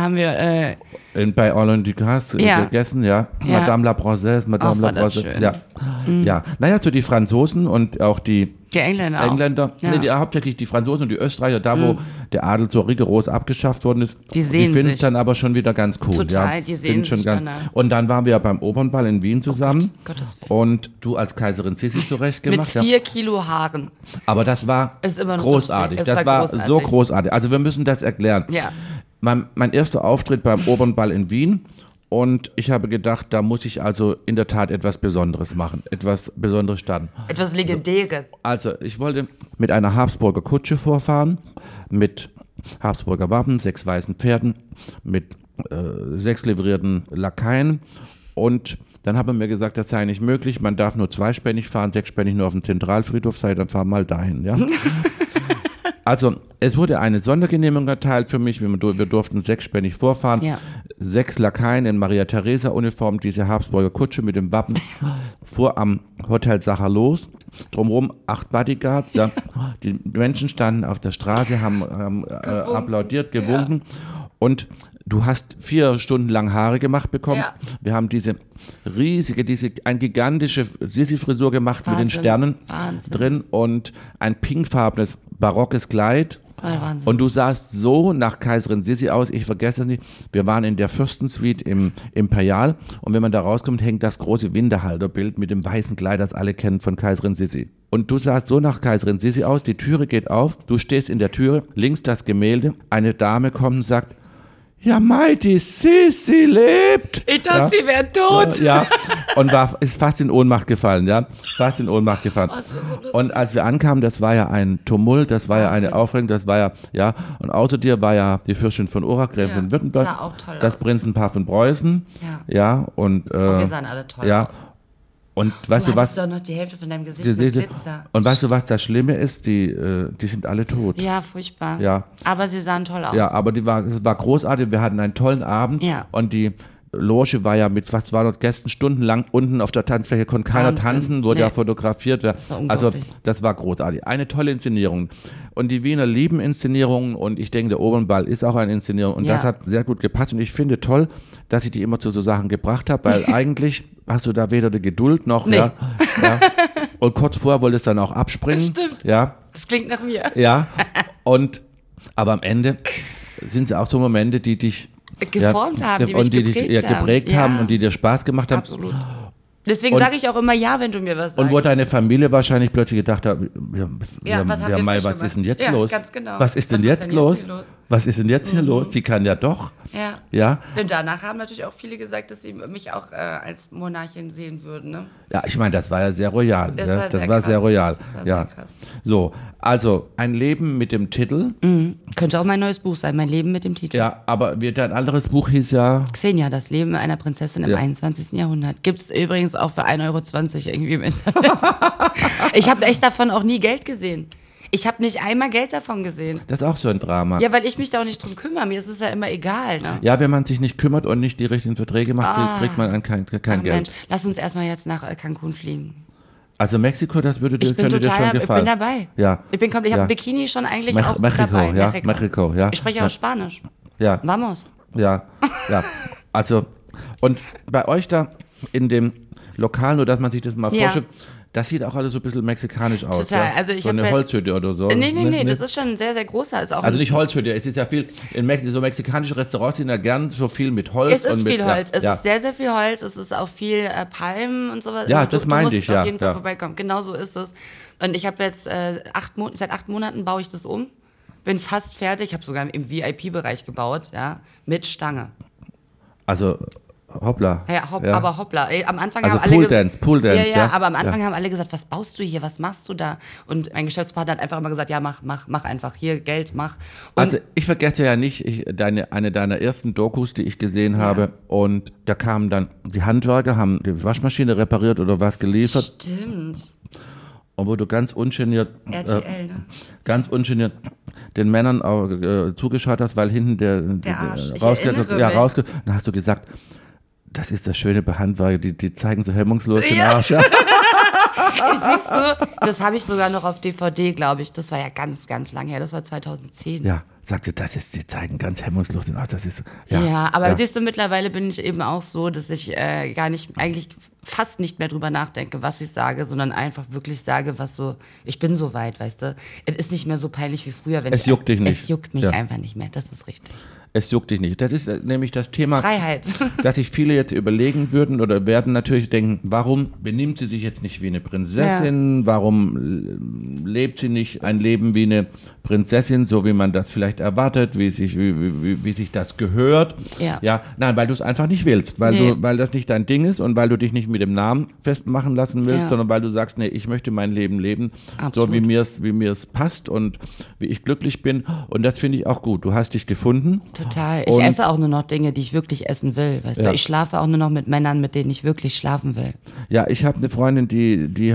Bei Alain Ducasse Ja. gegessen, ja. Ja. Madame la Française, Madame Ach, la war das Française. schön. Ja. Ja. Naja, so die Franzosen und auch die die Engländer auch. Engländer, Ja. nee, hauptsächlich die Franzosen und die Österreicher, da wo der Adel so rigoros abgeschafft worden ist, Die sehen finden es sich. dann aber schon wieder ganz cool. Total, ja. die Finden sehen schon sich ganz, danach. und dann waren wir ja beim Opernball in Wien zusammen Gottes Willen. und du als Kaiserin Sissi Mit zurechtgemacht. 4 Kilo Haaren. Aber das war Ist immer noch so großartig. lustig. Es Das war war großartig. so großartig. Also wir müssen das erklären. Ja. Mein erster Auftritt beim Opernball in Wien und ich habe gedacht, da muss ich also in der Tat etwas Besonderes machen, etwas Besonderes starten. Etwas Legendäres. Also ich wollte mit einer Habsburger Kutsche vorfahren, mit Habsburger Wappen, 6 weißen Pferden, mit 6 livrierten Lakaien und dann hat man mir gesagt, das sei nicht möglich, man darf nur 2-spännig fahren, 6-spännig nur auf dem Zentralfriedhof, sei dann fahr mal dahin, ja. Also, es wurde eine Sondergenehmigung erteilt für mich, wir durften 6-spännig vorfahren. Ja. 6 Lakaien in Maria-Theresia-Uniform, diese Habsburger Kutsche mit dem Wappen, fuhr am Hotel Sacher los. Drumherum 8 Bodyguards, ja. Die Menschen standen auf der Straße, haben applaudiert, gewunken. Und du hast 4 Stunden lang Haare gemacht bekommen. Ja. Wir haben eine gigantische Sissi-Frisur gemacht mit den Wahnsinn. Sternen Wahnsinn. drin und ein pinkfarbenes barockes Kleid. Wahnsinn. Und du sahst so nach Kaiserin Sissi aus, ich vergesse es nicht, wir waren in der Fürstensuite im Imperial und wenn man da rauskommt, hängt das große Winterhalterbild mit dem weißen Kleid, das alle kennen von Kaiserin Sissi. Und du sahst so nach Kaiserin Sissi aus, die Türe geht auf, du stehst in der Türe, links das Gemälde, eine Dame kommt und sagt, ja, Mai, die Sissi lebt. Ich dachte, sie wäre tot. Ja, und ist fast in Ohnmacht gefallen, ja. Fast in Ohnmacht gefallen. Das war so lustig. Und als wir ankamen, das war ja ein Tumult, das war ja eine Aufregung, das war ja, ja. Und außer dir war ja die Fürstin von Urach, Gräfin von Württemberg, sah auch toll das aus. Prinzenpaar von Preußen, Ja. und Wir sahen alle toll ja. aus. Und weißt du hattest was? doch noch die Hälfte von deinem Gesicht Die mit Seele- Glitzer. Und weißt du, was das Schlimme ist? Die sind alle tot. Ja, furchtbar. Ja. Aber sie sahen toll aus. Ja, aber es war großartig. Wir hatten einen tollen Abend. Ja. Und die Loge war ja mit fast 200 Gästen stundenlang unten auf der Tanzfläche, konnte keiner Wahnsinn. tanzen, wurde Nee. ja fotografiert. war Also unglaublich. das war großartig. Eine tolle Inszenierung. Und die Wiener lieben Inszenierungen und ich denke, der Opernball ist auch eine Inszenierung und Ja. das hat sehr gut gepasst und ich finde toll, dass ich die immer zu so Sachen gebracht habe, weil eigentlich hast du da weder die Geduld noch, Nee. ja. Und kurz vorher wolltest du dann auch abspringen. Das stimmt. Ja. Das klingt nach mir. Ja, aber am Ende sind es auch so Momente, die dich Geformt haben, die mich und die dich geprägt haben. geprägt Ja. haben und die dir Spaß gemacht haben. Absolut. Deswegen Und- sage ich auch immer ja, wenn du mir was sagst. Und wo deine Familie wahrscheinlich plötzlich gedacht hat, Ja, was haben wir Mai, falsch was gemacht? ist denn jetzt Ja, los? ganz genau. Was ist denn jetzt los? Was ist denn jetzt hier los? Die kann ja doch. Ja. Ja, Und danach haben natürlich auch viele gesagt, dass sie mich auch als Monarchin sehen würden. Ne? ja, ich meine, das war ja sehr royal. Das ne? war Das sehr war krass. sehr royal. Das war ja. sehr krass. So, also ein Leben mit dem Titel. Könnte auch mein neues Buch sein, mein Leben mit dem Titel. Ja, aber dein anderes Buch hieß ja. Xenia, das Leben einer Prinzessin im Ja. 21. Jahrhundert. Gibt es übrigens auch für 1,20 € irgendwie im Internet. Ich habe echt davon auch nie Geld gesehen. Ich habe nicht einmal Geld davon gesehen. Das ist auch so ein Drama. Ja, weil ich mich da auch nicht drum kümmere. Mir ist es ja immer egal. Ne? Ja, wenn man sich nicht kümmert und nicht die richtigen Verträge macht, kriegt man kein Geld. Mensch, lass uns erstmal jetzt nach Cancun fliegen. Also Mexiko, das könnte dir schon gefallen. Ich bin dabei. Ja. Ich habe ein Bikini schon eigentlich auch Mexiko, dabei. ja. Mexiko, ja. Ich spreche auch Spanisch. Ja. Vamos. Ja, ja. Also, und bei euch da in dem Lokal, nur dass man sich das mal vorstellt, das sieht auch alles so ein bisschen mexikanisch aus. Total. Ja? Also ich so eine Holzhütte oder so. Nee, das ist schon ein sehr, sehr großer. Ist auch also nicht Holzhütte, es ist ja viel, so mexikanische Restaurants sind ja gern so viel mit Holz. Es ist viel Holz, es ist sehr, sehr viel Holz, es ist auch viel Palmen und sowas. Ja, das meinte ich, ja. Du musst auf jeden Fall vorbeikommen, genau so ist es. Und ich habe jetzt seit 8 Monaten baue ich das um, bin fast fertig, ich habe sogar im VIP-Bereich gebaut, ja, mit Stange. Also hoppla. Ja, aber hoppla. Am Anfang also haben alle gesagt, Pool Dance, ja, aber am Anfang haben alle gesagt, was baust du hier, was machst du da? Und mein Geschäftspartner hat einfach immer gesagt, ja, mach einfach, hier Geld, mach. Und also ich vergesse ja nicht, eine deiner ersten Dokus, die ich gesehen habe, und da kamen dann die Handwerker, haben die Waschmaschine repariert oder was geliefert. Stimmt. Und wo du ganz ungeniert, RTL, ne? Ganz ungeniert den Männern zugeschaut hast, weil hinten der Arsch. rausgeht. Dann hast du gesagt, das ist das Schöne bei Handwerker, die zeigen so hemmungslos den Arsch. Ja. Siehst du, das habe ich sogar noch auf DVD, glaube ich. Das war ja ganz, ganz lang her. Das war 2010. Ja, sagte, sie zeigen ganz hemmungslos den Arsch. Das ist, aber siehst du, mittlerweile bin ich eben auch so, dass ich eigentlich fast nicht mehr drüber nachdenke, was ich sage, sondern einfach wirklich sage, ich bin so weit, weißt du. Es ist nicht mehr so peinlich wie früher. Es juckt dich nicht. Es juckt mich einfach nicht mehr, das ist richtig. Es juckt dich nicht. Das ist nämlich das Thema, Freiheit. Dass sich viele jetzt überlegen würden oder werden natürlich denken, warum benimmt sie sich jetzt nicht wie eine Prinzessin? Ja. Warum lebt sie nicht ein Leben wie eine Prinzessin, so wie man das vielleicht erwartet, wie sich das gehört? Ja. Nein, weil du es einfach nicht willst, weil das nicht dein Ding ist und weil du dich nicht mit dem Namen festmachen lassen willst, sondern weil du sagst, nee, ich möchte mein Leben leben, Absolut. so wie mir es passt und wie ich glücklich bin. Und das finde ich auch gut. Du hast dich gefunden. Total. Ich esse auch nur noch Dinge, die ich wirklich essen will. Weißt du? Ich schlafe auch nur noch mit Männern, mit denen ich wirklich schlafen will. Ja, ich habe eine Freundin, die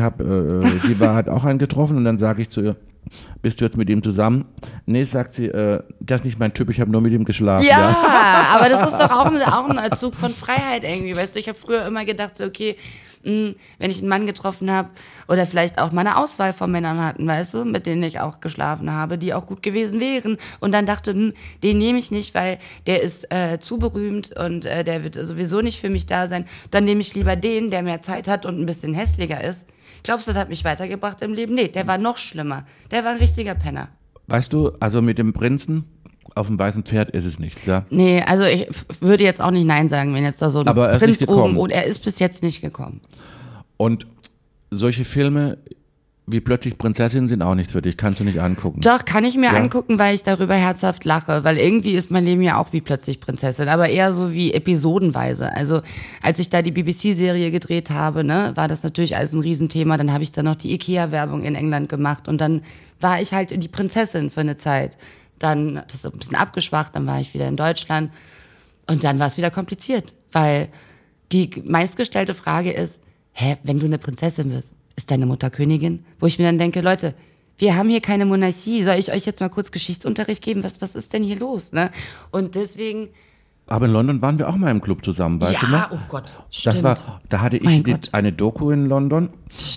hat auch einen getroffen und dann sage ich zu ihr, bist du jetzt mit ihm zusammen? Nee, sagt sie, das ist nicht mein Typ, ich habe nur mit ihm geschlafen. Ja, aber das ist doch auch ein Zug von Freiheit irgendwie. Weißt du, ich habe früher immer gedacht, so, okay, wenn ich einen Mann getroffen habe oder vielleicht auch mal eine Auswahl von Männern hatten, weißt du, mit denen ich auch geschlafen habe, die auch gut gewesen wären und dann dachte, den nehme ich nicht, weil der ist zu berühmt und der wird sowieso nicht für mich da sein, dann nehme ich lieber den, der mehr Zeit hat und ein bisschen hässlicher ist. Glaubst du, das hat mich weitergebracht im Leben? Nee, der war noch schlimmer. Der war ein richtiger Penner. Weißt du, also mit dem Prinzen auf dem weißen Pferd ist es nichts, ja? Nee, also ich würde jetzt auch nicht Nein sagen, wenn jetzt da so ein Prinz oben und er ist bis jetzt nicht gekommen. Und solche Filme wie Plötzlich Prinzessin sind auch nichts für dich, kannst du nicht angucken. Doch, kann ich mir angucken, weil ich darüber herzhaft lache, weil irgendwie ist mein Leben ja auch wie Plötzlich Prinzessin, aber eher so wie episodenweise. Also als ich da die BBC-Serie gedreht habe, ne, war das natürlich alles ein Riesenthema, dann habe ich da noch die Ikea-Werbung in England gemacht und dann war ich halt die Prinzessin für eine Zeit. Dann hat das so ein bisschen abgeschwacht, dann war ich wieder in Deutschland und dann war es wieder kompliziert, weil die meistgestellte Frage ist, wenn du eine Prinzessin wirst, ist deine Mutter Königin? Wo ich mir dann denke, Leute, wir haben hier keine Monarchie. Soll ich euch jetzt mal kurz Geschichtsunterricht geben? Was ist denn hier los? Ne? Und deswegen... Aber in London waren wir auch mal im Club zusammen, weißt du noch? Ja, oh Gott, stimmt. Da hatte ich eine Doku in London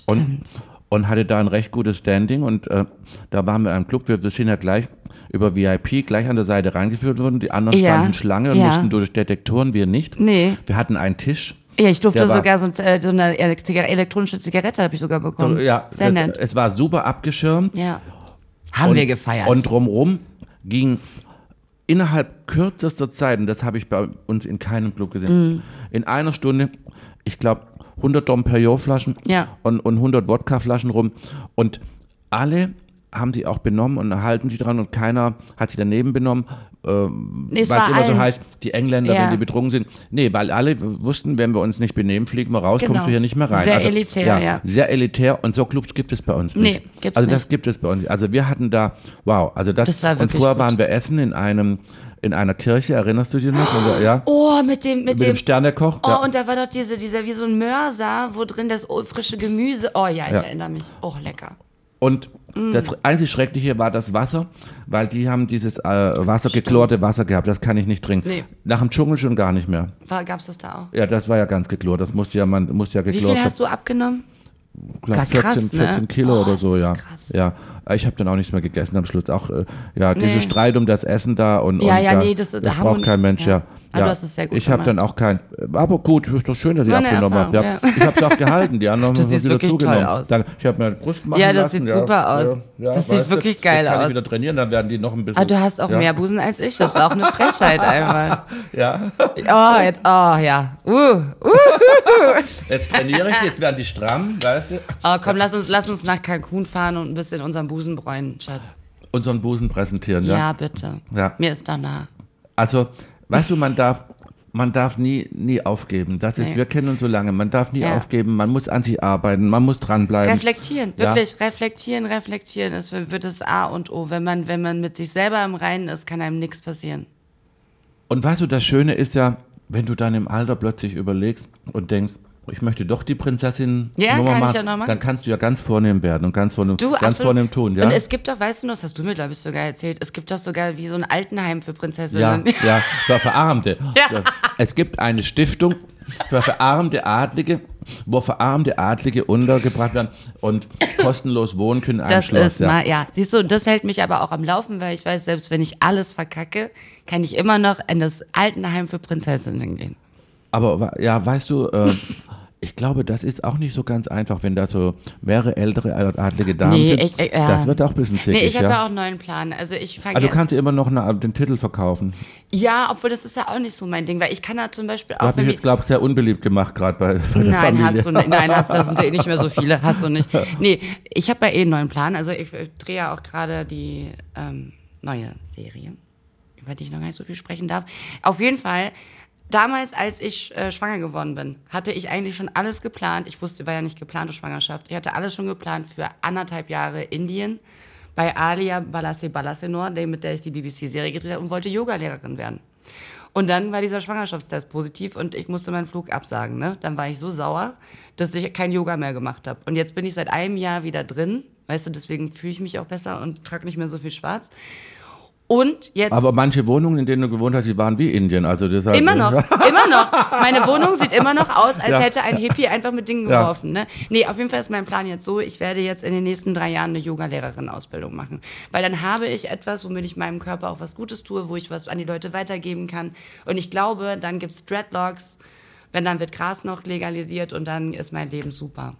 und hatte da ein recht gutes Standing und da waren wir in einem Club, wir sind ja gleich über VIP gleich an der Seite reingeführt worden, die anderen standen Schlange und mussten durch Detektoren, wir nicht. Nee. Wir hatten einen Tisch. Ja, ich durfte sogar so eine elektronische Zigarette habe ich sogar bekommen. So, ja, sehr nett. Es war super abgeschirmt. Ja. Haben wir gefeiert. Und drumherum ging innerhalb kürzester Zeit, und das habe ich bei uns in keinem Club gesehen, in einer Stunde, ich glaube, 100 Dom Perignon-Flaschen und 100 Wodka-Flaschen rum. Und alle haben sie auch benommen und halten sich dran und keiner hat sich daneben benommen, weil es immer so heißt, die Engländer, wenn die betrunken sind. Nee, weil alle wussten, wenn wir uns nicht benehmen, fliegen wir raus, kommst du hier nicht mehr rein. Sehr elitär, Sehr elitär und so Clubs gibt es bei uns nicht. Nee, gibt's also nicht. Das gibt es bei uns nicht. Also wir hatten da, also das war wirklich und vorher gut. waren wir essen in einer Kirche, erinnerst du dich noch? Oh, mit dem Sternekoch. Oh, und da war doch dieser wie so ein Mörser, wo drin das frische Gemüse. Oh ja, ich erinnere mich. Oh, lecker. Und das einzig Schreckliche war das Wasser, weil die haben dieses geklorte Wasser gehabt. Das kann ich nicht trinken. Nee. Nach dem Dschungel schon gar nicht mehr. Gab es das da auch? Ja, das war ja ganz geklort. Das muss ja geklort. Wie viel hast du abgenommen? Glaub, Krass, 14 Kilo oder so, ja. Krass. Ja, ich habe dann auch nichts mehr gegessen am Schluss. Auch diese Streit um das Essen da und das braucht kein Mensch, ja. Du hast es sehr gut Ich habe dann auch aber gut, ist doch schön, dass ich abgenommen habe. Ja. Ich habe es auch gehalten, die anderen haben es wieder zugenommen. Toll aus. Ich habe mir Brust machen lassen. Ja, das sieht super aus. Das sieht wirklich geil aus. Jetzt kann ich wieder trainieren, dann werden die noch ein bisschen... Du hast auch mehr Busen als ich, das ist auch eine Frechheit einfach. Ja. Jetzt trainiere ich, jetzt werden die stramm, weißt du. Oh, komm, lass uns nach Cancun fahren und ein bisschen unseren Busen bräunen, Schatz. Unseren Busen präsentieren, ja? Ja, bitte. Ja. Mir ist danach. Also, weißt du, man darf nie aufgeben. Wir kennen uns so lange. Man darf nie aufgeben. Man muss an sich arbeiten. Man muss dranbleiben. Reflektieren, wirklich. Reflektieren wird das A und O. Wenn man mit sich selber im Reinen ist, kann einem nichts passieren. Und weißt du, das Schöne ist ja, wenn du dann im Alter plötzlich überlegst und denkst, ich möchte doch die Prinzessin Nummer machen, dann kannst du ja ganz vornehm werden und ganz vornehm tun. Ja? Und es gibt doch, weißt du noch, das hast du mir, glaube ich, sogar erzählt, es gibt doch sogar wie so ein Altenheim für Prinzessinnen. Ja, für Verarmte. Ja. Es gibt eine Stiftung für verarmte Adlige, wo verarmte Adlige untergebracht werden und kostenlos wohnen können. Siehst du, das hält mich aber auch am Laufen, weil ich weiß, selbst wenn ich alles verkacke, kann ich immer noch in das Altenheim für Prinzessinnen gehen. Aber ja, weißt du, ich glaube, das ist auch nicht so ganz einfach, wenn da so mehrere ältere adlige Damen sind. Das wird auch ein bisschen zickig. Ich habe ja auch einen neuen Plan. Also du kannst ja immer noch den Titel verkaufen. Ja, obwohl das ist ja auch nicht so mein Ding, weil ich kann da zum Beispiel auch... Du hast mich jetzt, glaube ich, sehr unbeliebt gemacht, gerade bei der Familie. Das sind ja nicht mehr so viele, hast du nicht. Nee, ich habe ja einen neuen Plan. Also ich drehe ja auch gerade die neue Serie, über die ich noch gar nicht so viel sprechen darf. Auf jeden Fall... Damals, als ich schwanger geworden bin, hatte ich eigentlich schon alles geplant. Ich wusste, war ja nicht geplante Schwangerschaft. Ich hatte alles schon geplant für 1,5 Jahre Indien bei Alia Balasenor, mit der ich die BBC-Serie gedreht habe und wollte Yogalehrerin werden. Und dann war dieser Schwangerschaftstest positiv und ich musste meinen Flug absagen. Ne? Dann war ich so sauer, dass ich kein Yoga mehr gemacht habe. Und jetzt bin ich seit einem Jahr wieder drin. Weißt du, deswegen fühle ich mich auch besser und trage nicht mehr so viel schwarz. Und jetzt. Aber manche Wohnungen, in denen du gewohnt hast, die waren wie Indien. Also deshalb, immer noch. Meine Wohnung sieht immer noch aus, als hätte ein Hippie einfach mit Dingen geworfen. Ne? Nee, auf jeden Fall ist mein Plan jetzt so, ich werde jetzt in den nächsten 3 Jahren eine Yoga-Lehrerin-Ausbildung machen. Weil dann habe ich etwas, womit ich meinem Körper auch was Gutes tue, wo ich was an die Leute weitergeben kann. Und ich glaube, dann gibt es Dreadlocks, dann wird Gras noch legalisiert und dann ist mein Leben super.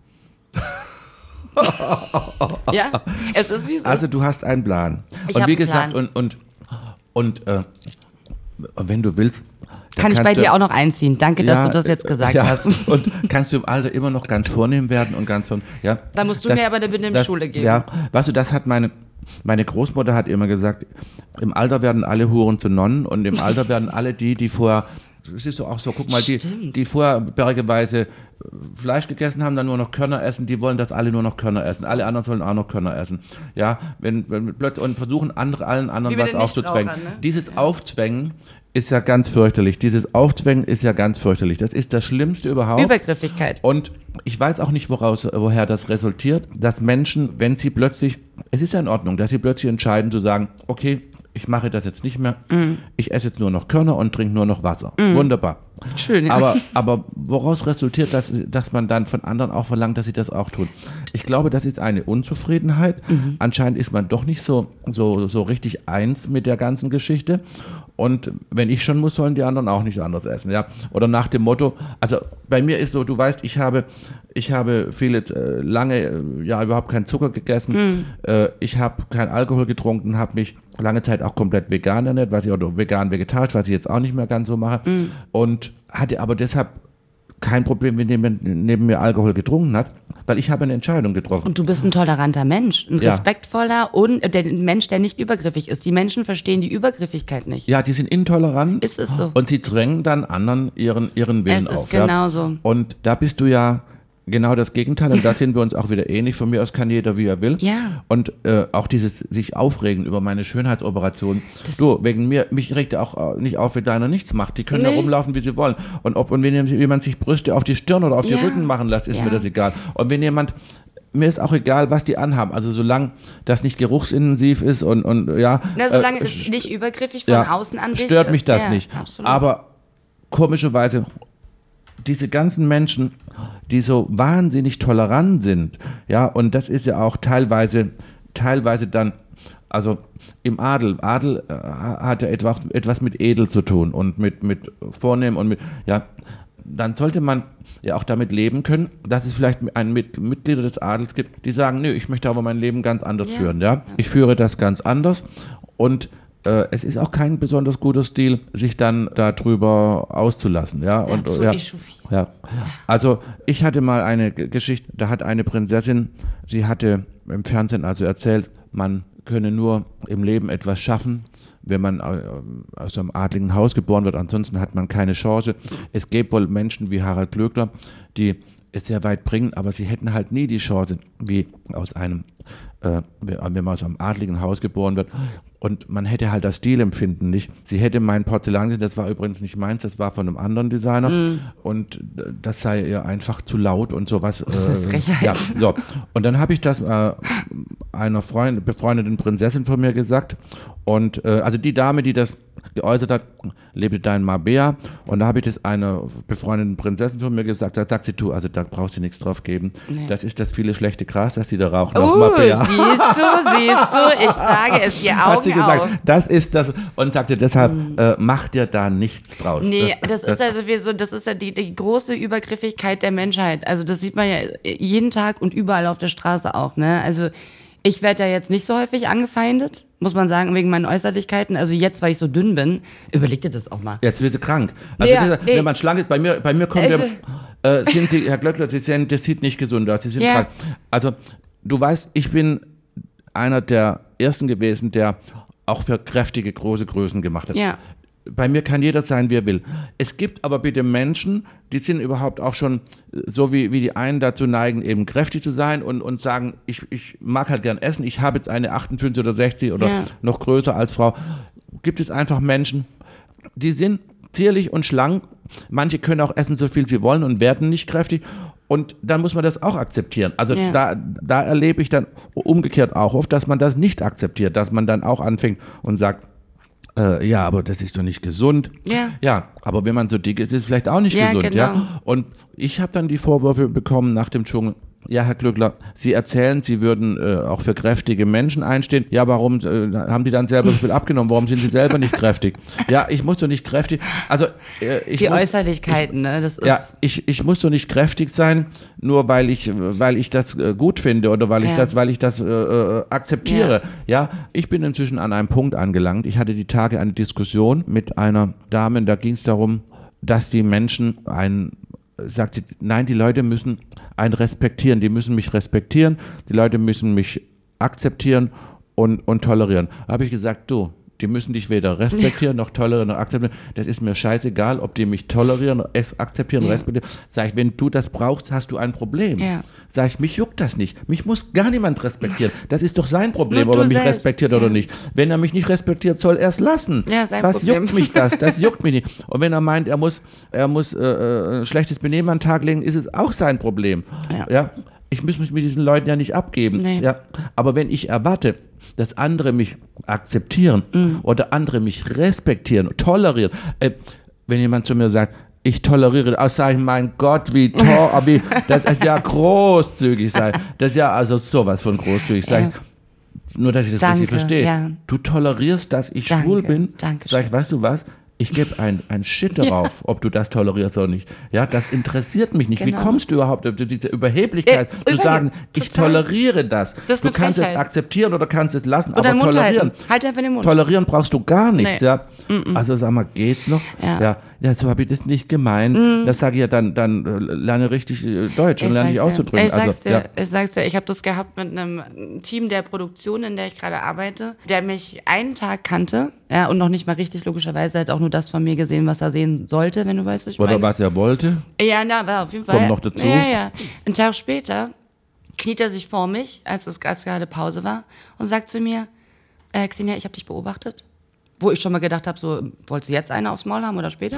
Ja, es ist wie es ist. Also du hast einen Plan. Und wie gesagt, und wenn du willst, kann ich bei dir auch noch einziehen. Danke, dass du das jetzt gesagt hast. Und kannst du im Alter immer noch ganz vornehm werden und ganz Da musst du mir aber eine Benimmschule geben. Ja, weißt du, das hat meine Großmutter hat immer gesagt, im Alter werden alle Huren zu Nonnen und im Alter werden alle die vorher, das ist auch so, guck mal, die vorher bergeweise Fleisch gegessen haben, dann nur noch Körner essen, die wollen, dass alle nur noch Körner essen. Alle anderen sollen auch noch Körner essen. Ja, wenn plötzlich und versuchen allen anderen was aufzuzwängen. Ne? Dieses Aufzwängen ist ja ganz fürchterlich. Das ist das Schlimmste überhaupt. Übergriffigkeit. Und ich weiß auch nicht, woher das resultiert, dass Menschen, wenn sie plötzlich, es ist ja in Ordnung, dass sie plötzlich entscheiden zu sagen, okay, ich mache das jetzt nicht mehr, ich esse jetzt nur noch Körner und trinke nur noch Wasser. Wunderbar. Schön, ja. Aber woraus resultiert, dass man dann von anderen auch verlangt, dass sie das auch tun? Ich glaube, das ist eine Unzufriedenheit. Anscheinend ist man doch nicht so richtig eins mit der ganzen Geschichte. Und wenn ich schon muss, sollen die anderen auch nicht anders essen. Ja? Oder nach dem Motto, also bei mir ist so, du weißt, ich habe lange überhaupt keinen Zucker gegessen. Ich habe keinen Alkohol getrunken, habe mich lange Zeit auch komplett vegan ernährt, oder vegan-vegetarisch, was ich jetzt auch nicht mehr ganz so mache. Und hatte aber deshalb kein Problem, wenn jemand neben mir Alkohol getrunken hat, weil ich habe eine Entscheidung getroffen. Und du bist ein toleranter Mensch, ein respektvoller und ein Mensch, der nicht übergriffig ist. Die Menschen verstehen die Übergriffigkeit nicht. Ja, die sind intolerant. Ist es so. Und sie drängen dann anderen ihren Willen auf. Es ist genauso. Und da bist du ja genau das Gegenteil, und da sind wir uns auch wieder ähnlich. Von mir aus kann jeder, wie er will. Ja. Und auch dieses sich aufregen über meine Schönheitsoperation. Wegen mir, mich regt auch nicht auf, wenn deiner nichts macht. Die können ja rumlaufen, wie sie wollen. Und wenn jemand sich Brüste auf die Stirn oder auf die Rücken machen lässt, ist mir das egal. Und wenn jemand mir ist auch egal, was die anhaben. Also solange das nicht geruchsintensiv ist und ja. Na, solange es nicht übergriffig von außen an dich stört mich das nicht. Absolut. Aber komischerweise, diese ganzen Menschen, die so wahnsinnig tolerant sind, ja, und das ist ja auch teilweise dann, also im Adel hat ja etwas mit edel zu tun und mit vornehm und dann sollte man ja auch damit leben können, dass es vielleicht Mitglieder des Adels gibt, die sagen, nö, ich möchte aber mein Leben ganz anders führen, ja. Ich führe das ganz anders und es ist auch kein besonders guter Stil, sich dann darüber auszulassen, ja. Und ja. Also ich hatte mal eine Geschichte, da hat eine Prinzessin, sie hatte im Fernsehen also erzählt, man könne nur im Leben etwas schaffen, wenn man aus einem adligen Haus geboren wird, ansonsten hat man keine Chance. Es gäbe wohl Menschen wie Harald Glöckler, die es sehr weit bringen, aber sie hätten halt nie die Chance, wie aus einem, wenn man aus einem adligen Haus geboren wird. Und man hätte halt das Stilempfinden nicht. Sie hätte mein Porzellan gesehen, das war übrigens nicht meins, das war von einem anderen Designer. Und das sei ihr einfach zu laut und sowas. Das ist eine Frechheit. Ja, so. Und dann habe ich das einer befreundeten Prinzessin von mir gesagt. Und also die Dame, die das geäußert hat, lebte da in Marbella. Und da habe ich das einer befreundeten Prinzessin von mir gesagt. Da sagt sie, du, also da brauchst du nichts drauf geben. Nee. Das ist das viele schlechte Gras, das sie da rauchen auf Marbella. Siehst du, ich sage es, ihr Augen hat sie gesagt, auf. Das ist das. Und sagte deshalb, mach dir da nichts draus. Nee, das ist ja sowieso, das ist ja die große Übergriffigkeit der Menschheit. Also das sieht man ja jeden Tag und überall auf der Straße auch, ne? Also ich werde ja jetzt nicht so häufig angefeindet, muss man sagen, wegen meinen Äußerlichkeiten. Also jetzt, weil ich so dünn bin, überleg dir das auch mal. Jetzt wird sie krank. Also wenn man schlank ist, bei mir kommt sind Sie, Herr Glöckler, das sieht nicht gesund aus, Sie sind krank. Also du weißt, ich bin einer der Ersten gewesen, der auch für kräftige, große Größen gemacht hat. Ja. Bei mir kann jeder sein, wie er will. Es gibt aber bitte Menschen, die sind überhaupt auch schon so wie die einen dazu neigen, eben kräftig zu sein und sagen, ich mag halt gern essen, ich habe jetzt eine 58 oder 60 oder noch größer als Frau. Gibt es einfach Menschen, die sind zierlich und schlank, manche können auch essen, so viel sie wollen und werden nicht kräftig. Und dann muss man das auch akzeptieren. Also da erlebe ich dann umgekehrt auch oft, dass man das nicht akzeptiert, dass man dann auch anfängt und sagt, ja, aber das ist doch nicht gesund. Ja, aber wenn man so dick ist, ist es vielleicht auch nicht gesund. Genau. Ja? Und ich habe dann die Vorwürfe bekommen nach dem Dschungel. Ja, Herr Glöckler, Sie erzählen, Sie würden auch für kräftige Menschen einstehen. Ja, warum haben die dann selber so viel abgenommen? Warum sind Sie selber nicht kräftig? Ja, ich muss doch nicht kräftig. Also Äußerlichkeiten, ne? Das ist ich muss doch nicht kräftig sein, nur weil ich das gut finde oder weil ich das akzeptiere. Ja, ich bin inzwischen an einem Punkt angelangt. Ich hatte die Tage eine Diskussion mit einer Dame, da ging es darum, dass die Menschen sagt sie, nein, die Leute müssen einen respektieren, die müssen mich respektieren, die Leute müssen mich akzeptieren und tolerieren. Da habe ich gesagt, du, die müssen dich weder respektieren, noch tolerieren, noch akzeptieren. Das ist mir scheißegal, ob die mich tolerieren, akzeptieren, respektieren. Sag ich, wenn du das brauchst, hast du ein Problem. Ja. Sag ich, mich juckt das nicht. Mich muss gar niemand respektieren. Das ist doch sein Problem, ob er mich respektiert oder nicht. Wenn er mich nicht respektiert, soll er es lassen. Ja, was Problem. Juckt mich das? Das juckt mich nicht. Und wenn er meint, er muss schlechtes Benehmen an den Tag legen, ist es auch sein Problem. Ja? Ich muss mich mit diesen Leuten ja nicht abgeben. Nee. Ja? Aber wenn ich erwarte, dass andere mich akzeptieren oder andere mich respektieren, tolerieren. Wenn jemand zu mir sagt, ich toleriere, sage ich, mein Gott, wie toll, das ist ja großzügig sein. Das ist ja also sowas von großzügig sein. Nur, dass ich das richtig verstehe. Ja. Du tolerierst, dass ich schwul bin. Sag ich, weißt du was? Ich gebe ein Shit darauf, ob du das tolerierst oder nicht. Ja, das interessiert mich nicht. Genau. Wie kommst du überhaupt auf diese Überheblichkeit zu sagen, ich toleriere das? Du kannst es akzeptieren oder kannst es lassen, aber tolerieren. Halt einfach den Mund. Tolerieren brauchst du gar nichts. Nee. Ja. Also sag mal, geht's noch? Ja, so habe ich das nicht gemeint. Das sage ich ja dann lerne richtig Deutsch und lerne dich auszudrücken. Ich sag's dir, ich habe das gehabt mit einem Team der Produktion, in der ich gerade arbeite, der mich einen Tag kannte, ja, und noch nicht mal richtig, logischerweise, hat auch nur das von mir gesehen, was er sehen sollte, wenn du weißt, was ich meine. Oder was er wollte? Ja, war auf jeden Fall. Kommt noch dazu. Ja. Einen Tag später kniet er sich vor mich, als gerade Pause war, und sagt zu mir, Xenia, ich habe dich beobachtet. Wo ich schon mal gedacht habe, so, wolltest du jetzt eine aufs Maul haben oder später?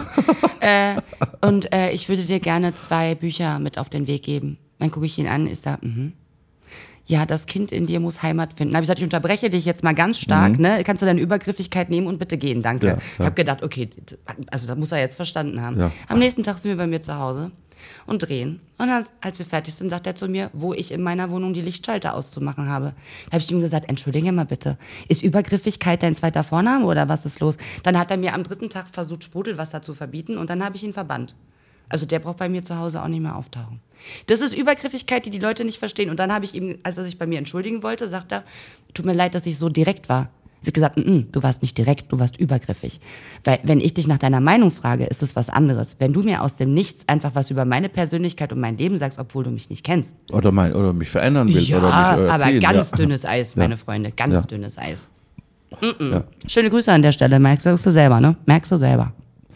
Und ich würde dir gerne 2 Bücher mit auf den Weg geben. Dann gucke ich ihn an, ist da, ja, das Kind in dir muss Heimat finden. Da habe ich gesagt, ich unterbreche dich jetzt mal ganz stark, ne? Kannst du deine Übergriffigkeit nehmen und bitte gehen, danke. Ja. Ich habe gedacht, okay, also das muss er jetzt verstanden haben. Ja. Am nächsten Tag sind wir bei mir zu Hause und drehen. Und dann, als wir fertig sind, sagt er zu mir, wo ich in meiner Wohnung die Lichtschalter auszumachen habe. Da habe ich ihm gesagt, entschuldige mal bitte, ist Übergriffigkeit dein zweiter Vorname oder was ist los? Dann hat er mir am 3. Tag versucht, Sprudelwasser zu verbieten und dann habe ich ihn verbannt. Also der braucht bei mir zu Hause auch nicht mehr auftauchen. Das ist Übergriffigkeit, die die Leute nicht verstehen. Und dann habe ich ihm, als er sich bei mir entschuldigen wollte, sagt er, tut mir leid, dass ich so direkt war. Ich habe gesagt, du warst nicht direkt, du warst übergriffig. Weil wenn ich dich nach deiner Meinung frage, ist es was anderes. Wenn du mir aus dem Nichts einfach was über meine Persönlichkeit und mein Leben sagst, obwohl du mich nicht kennst. Oder mich verändern willst. Ja, oder mich erziehen. aber ganz dünnes Eis, meine Freunde, ganz Ja. dünnes Eis. Ja. Schöne Grüße an der Stelle, merkst du selber, ne? Merkst du selber.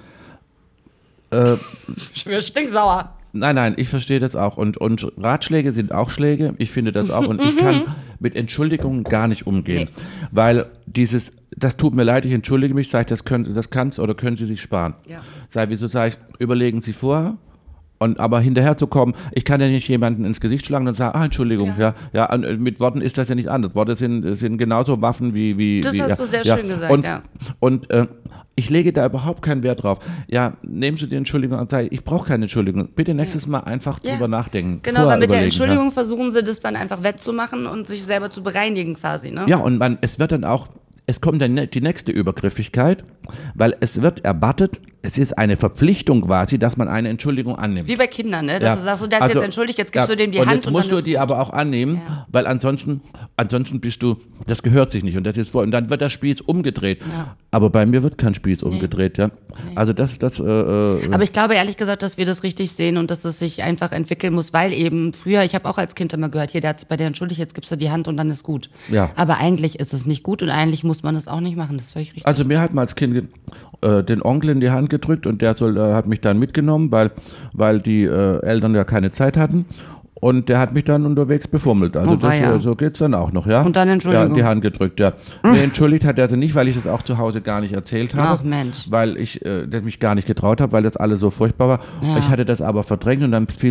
Ich bin stinksauer. Nein, ich verstehe das auch. Und Ratschläge sind auch Schläge. Ich finde das auch. Und ich kann mit Entschuldigungen gar nicht umgehen. Nee. Weil das tut mir leid, ich entschuldige mich, sage ich, das kannst oder können Sie sich sparen. Ja. Wieso sage ich, überlegen Sie vorher. Aber hinterher zu kommen, ich kann ja nicht jemanden ins Gesicht schlagen und sagen, Entschuldigung, ja, mit Worten ist das ja nicht anders. Worte sind genauso Waffen wie Das hast du sehr schön gesagt, Und ich lege da überhaupt keinen Wert drauf. Ja, nehmen Sie die Entschuldigung und sagen, ich brauche keine Entschuldigung. Bitte nächstes Mal einfach drüber nachdenken. Genau, weil mit der Entschuldigung versuchen sie das dann einfach wettzumachen und sich selber zu bereinigen quasi, ne? Ja, und es kommt dann die nächste Übergriffigkeit, weil es wird erwartet, es ist eine Verpflichtung quasi, dass man eine Entschuldigung annimmt. Wie bei Kindern, ne? Dass du sagst, der ist jetzt entschuldigt, jetzt gibst du dem die Hand. Und jetzt musst du die aber auch annehmen, weil ansonsten bist du, das gehört sich nicht und das ist und dann wird der Spieß umgedreht. Ja. Aber bei mir wird kein Spieß umgedreht, ja. Nee. Also aber ich glaube ehrlich gesagt, dass wir das richtig sehen und dass es sich einfach entwickeln muss, weil eben früher, ich habe auch als Kind immer gehört, der hat sich bei der entschuldigt, jetzt gibst du die Hand und dann ist gut. Ja. Aber eigentlich ist es nicht gut und eigentlich muss man es auch nicht machen, das ist völlig richtig. Also mir hat mal als Kind den Onkel in die Hand gedrückt und der hat mich dann mitgenommen, weil die Eltern ja keine Zeit hatten. Und der hat mich dann unterwegs befummelt. Also so geht's dann auch noch, ja. Und dann Entschuldigung. Ja, die Hand gedrückt, ja. Nee, entschuldigt hat er sie nicht, weil ich das auch zu Hause gar nicht erzählt habe. Ach Mensch. Weil ich das mich gar nicht getraut habe, weil das alles so furchtbar war. Ja. Ich hatte das aber verdrängt und dann fiel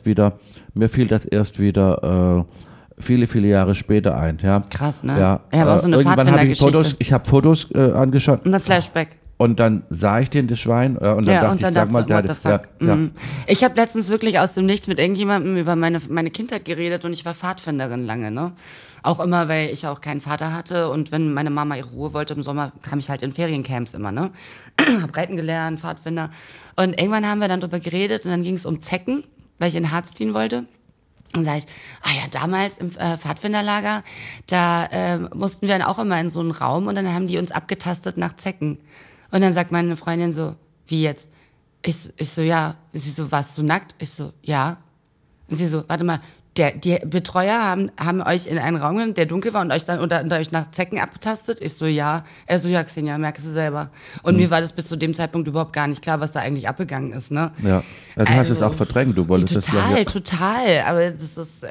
das erst wieder viele, viele Jahre später ein, ja. Krass, ne? Ja, aber auch so eine irgendwann habe ich Fotos angeschaut. Und ein Flashback. Und dann sah ich das Schwein und dann dachte ich, sag mal, what the fuck? Ja. Ich habe letztens wirklich aus dem Nichts mit irgendjemandem über meine Kindheit geredet und ich war Pfadfinderin lange, ne? Auch immer, weil ich auch keinen Vater hatte und wenn meine Mama ihre Ruhe wollte im Sommer, kam ich halt in Feriencamps immer, ne? Hab reiten gelernt, Pfadfinder. Und irgendwann haben wir dann drüber geredet und dann ging es um Zecken, weil ich in Harz ziehen wollte. Und sage ich, damals im Pfadfinderlager, da mussten wir dann auch immer in so einen Raum und dann haben die uns abgetastet nach Zecken. Und dann sagt meine Freundin so, wie jetzt? Ich so, ja. Sie so, warst du nackt? Ich so, ja. Und sie so, warte mal, die Betreuer haben euch in einen Raum genommen, der dunkel war und euch dann unter euch nach Zecken abgetastet? Ich so, ja. Er so, ja, Xenia, merkst du selber. Und mir war das bis zu dem Zeitpunkt überhaupt gar nicht klar, was da eigentlich abgegangen ist, ne? Ja, du hast es auch verdrängt, du wolltest es ja. Total. Aber das ist,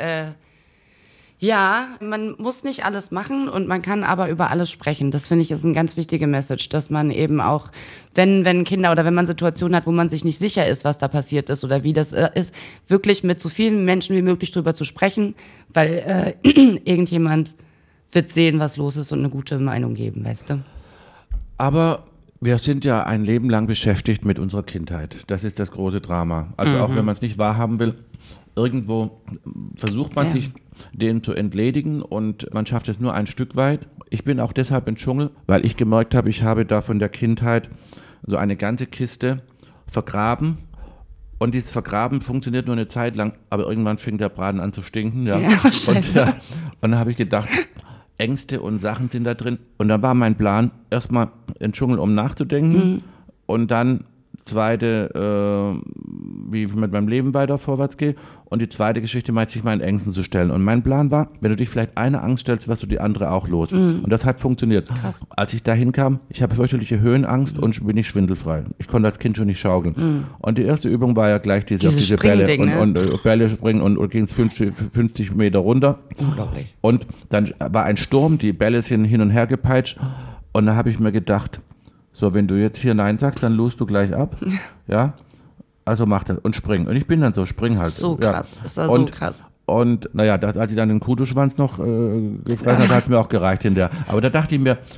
ja, man muss nicht alles machen und man kann aber über alles sprechen. Das finde ich ist eine ganz wichtige Message, dass man eben auch, wenn Kinder oder wenn man Situationen hat, wo man sich nicht sicher ist, was da passiert ist oder wie das ist, wirklich mit so vielen Menschen wie möglich drüber zu sprechen, weil irgendjemand wird sehen, was los ist und eine gute Meinung geben, weißt du? Aber wir sind ja ein Leben lang beschäftigt mit unserer Kindheit. Das ist das große Drama. Also auch wenn man es nicht wahrhaben will, irgendwo versucht man sich denen zu entledigen und man schafft es nur ein Stück weit. Ich bin auch deshalb im Dschungel, weil ich gemerkt habe, ich habe da von der Kindheit so eine ganze Kiste vergraben. Und dieses Vergraben funktioniert nur eine Zeit lang, aber irgendwann fing der Braten an zu stinken. Ja. Und dann habe ich gedacht, Ängste und Sachen sind da drin. Und dann war mein Plan, erstmal in den Dschungel, um nachzudenken und dann zweite, wie ich mit meinem Leben weiter vorwärts gehe. Und die zweite Geschichte meint, sich meinen Ängsten zu stellen. Und mein Plan war, wenn du dich vielleicht eine Angst stellst, wirst du die andere auch los. Und das hat funktioniert. Krass. Als ich da hinkam, ich habe fürchterliche Höhenangst und bin ich schwindelfrei. Ich konnte als Kind schon nicht schaukeln. Und die erste Übung war ja gleich diese Bälle. Und Bälle springen und ging es 50 Meter runter. Unglaublich. Und dann war ein Sturm, die Bälle sind hin und her gepeitscht. Und da habe ich mir gedacht, so, wenn du jetzt hier Nein sagst, dann lust du gleich ab. Ja. Also mach das und spring. Und ich bin dann so, spring halt. So krass, das war so krass. Und naja, als ich dann den Kudoschwanz noch gefressen hatte, hat es mir auch gereicht hinterher. Aber da dachte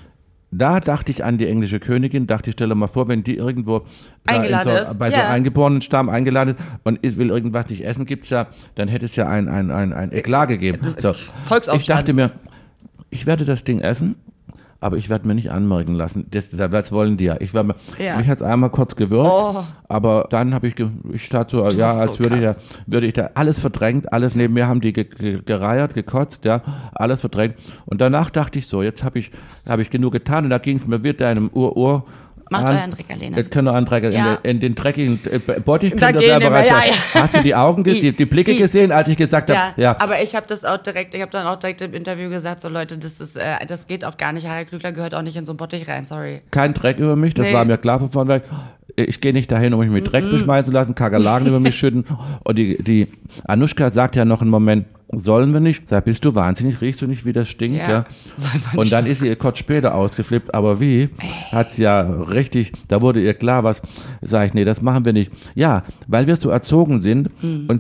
ich an die englische Königin, stell dir mal vor, wenn die irgendwo eingeladen ist. Bei so einem eingeborenen Stamm eingeladen ist und will irgendwas nicht essen, gibt's ja, dann hätte es ja ein Eklat gegeben. So. Volksaufstand. Ich dachte mir, ich werde das Ding essen, aber ich werde mir nicht anmerken lassen. Das wollen die ja. Mich hat es einmal kurz gewürgt, aber dann habe ich tat so, als würde ich da alles verdrängt, alles neben mir haben die gereiert, gekotzt, ja, alles verdrängt. Und danach dachte ich so, jetzt habe ich genug getan und da ging es mir wie deinem Macht euren Dreck, Lena. Jetzt können wir einen Dreck in den dreckigen Bottich da könnt ihr gehen wir bereits. mal, Hast du die Augen gesehen, die Blicke gesehen, als ich gesagt habe, ja. Aber ich habe dann auch direkt im Interview gesagt, so Leute, das geht auch gar nicht. Harald Glückler gehört auch nicht in so einen Bottich rein, sorry. Kein Dreck über mich, das war mir klar von vornherein. Ich gehe nicht dahin, um mich mit Dreck beschmeißen zu lassen, Kakerlaken über mich schütten. Und die Anushka sagt ja noch einen Moment, sollen wir nicht? Sag, bist du wahnsinnig, riechst du nicht, wie das stinkt? Ja. Und dann ist sie kurz später ausgeflippt, aber wie? Hat sie ja richtig, da wurde ihr klar, was, sag ich, nee, das machen wir nicht. Ja, weil wir so erzogen sind und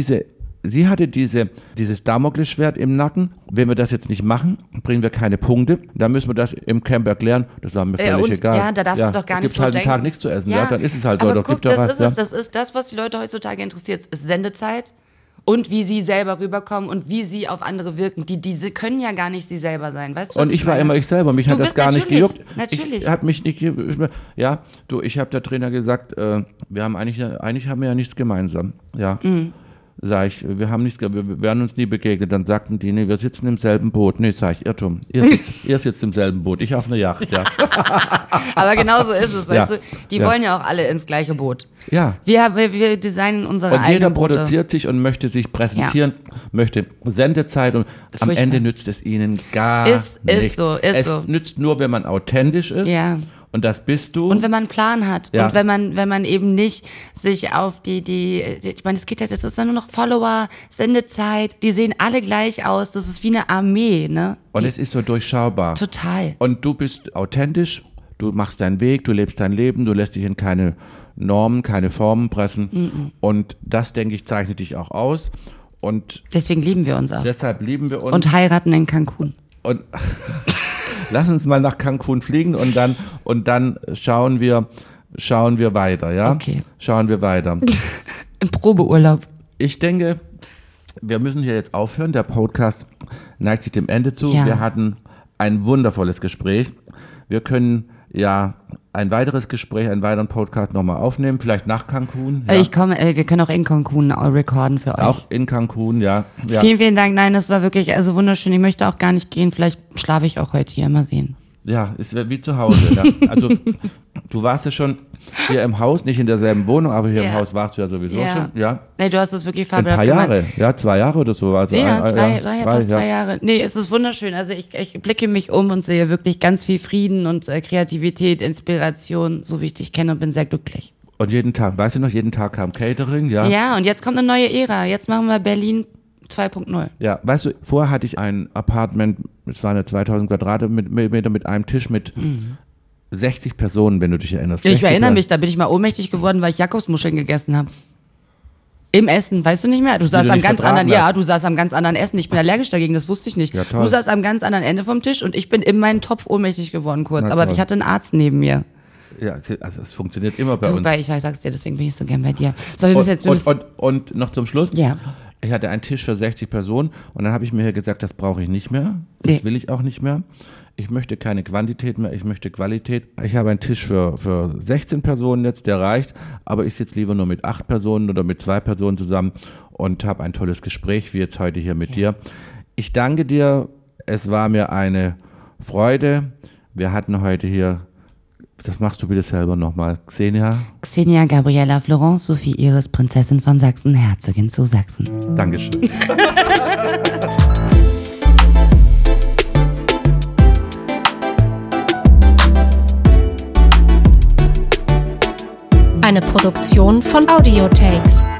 sie hatte dieses Damoklesschwert im Nacken. Wenn wir das jetzt nicht machen, bringen wir keine Punkte. Dann müssen wir das im Camp erklären. Das war mir völlig egal. Ja, da darfst du doch gar nicht so denken. Gibt halt einen Tag nichts zu essen. Ja, dann ist es halt so. Aber guck, das ist das, was die Leute heutzutage interessiert. Es ist Sendezeit und wie sie selber rüberkommen und wie sie auf andere wirken. Die können ja gar nicht sie selber sein. Weißt du, und ich war immer ich selber. Mich hat das gar nicht gejuckt. Natürlich. Hat mich nicht ja, du, ich habe der Trainer gesagt, wir haben eigentlich haben wir ja nichts gemeinsam. Ja. Sag ich, wir werden uns nie begegnet. Dann sagten die, nee, wir sitzen im selben Boot. Nee, sag ich, Irrtum. Ihr sitzt im selben Boot, ich auf einer Yacht, ja. Aber genau so ist es, weißt du. Die wollen ja auch alle ins gleiche Boot. Ja. Wir designen unsere eigenen Und jeder Boote. produziert sich und möchte sich präsentieren, möchte Sendezeit und am Ende nützt es ihnen gar nichts. Es nützt nur, wenn man authentisch ist. Ja. Und das bist du. Und wenn man einen Plan hat. Ja. Und wenn man eben nicht sich auf ich meine, das ist dann nur noch Follower, Sendezeit, die sehen alle gleich aus. Das ist wie eine Armee, ne? Und es ist so durchschaubar. Total. Und du bist authentisch, du machst deinen Weg, du lebst dein Leben, du lässt dich in keine Normen, keine Formen pressen. Und das, denke ich, zeichnet dich auch aus. Und deswegen lieben wir uns auch. Deshalb lieben wir uns. Und heiraten in Cancun. Und lass uns mal nach Cancun fliegen und dann schauen wir weiter, ja? Okay. Schauen wir weiter. Im Probeurlaub. Ich denke, wir müssen hier jetzt aufhören. Der Podcast neigt sich dem Ende zu. Ja. Wir hatten ein wundervolles Gespräch. Wir können ja ein weiteres Gespräch, einen weiteren Podcast nochmal aufnehmen, vielleicht nach Cancun. Ja. Wir können auch in Cancun recorden für euch. Auch in Cancun, ja. Vielen, vielen Dank. Nein, das war wirklich wunderschön. Ich möchte auch gar nicht gehen. Vielleicht schlafe ich auch heute hier. Mal sehen. Ja, ist wie zu Hause. Ja. Also du warst ja schon hier im Haus, nicht in derselben Wohnung, aber hier im Haus warst du ja sowieso schon. Ja. Nee, du hast es wirklich fabelhaft gemacht. Ein paar Jahre, ja, 2 Jahre oder so. Also fast 2 Jahre. Nee, es ist wunderschön. Also ich blicke mich um und sehe wirklich ganz viel Frieden und Kreativität, Inspiration, so wie ich dich kenne und bin sehr glücklich. Und jeden Tag, weißt du noch, jeden Tag kam Catering, ja? Ja, und jetzt kommt eine neue Ära. Jetzt machen wir Berlin 2.0. Ja, weißt du, vorher hatte ich ein Apartment, es waren 2000 Quadratmeter mit einem Tisch mit 60 Personen, wenn du dich erinnerst. Ich erinnere mich, da bin ich mal ohnmächtig geworden, weil ich Jakobsmuscheln gegessen habe. Im Essen, weißt du nicht mehr? Du saßt am ganz anderen Essen. Ich bin allergisch dagegen, das wusste ich nicht. Ja, du saßt am ganz anderen Ende vom Tisch und ich bin in meinen Topf ohnmächtig geworden kurz. Aber ich hatte einen Arzt neben mir. Ja, also es funktioniert immer bei uns. Ich sag's dir, deswegen bin ich so gern bei dir. So, und noch zum Schluss. Ja. Ich hatte einen Tisch für 60 Personen und dann habe ich mir hier gesagt, das brauche ich nicht mehr. Das will ich auch nicht mehr. Ich möchte keine Quantität mehr, ich möchte Qualität. Ich habe einen Tisch für 16 Personen jetzt, der reicht, aber ich sitze lieber nur mit 8 Personen oder mit 2 Personen zusammen und habe ein tolles Gespräch, wie jetzt heute hier mit dir. Ich danke dir, es war mir eine Freude. Wir hatten heute hier, das machst du bitte selber nochmal, Xenia Gabriella Florence Sophie Iris, Prinzessin von Sachsen, Herzogin zu Sachsen. Dankeschön. Eine Produktion von Audiotakes.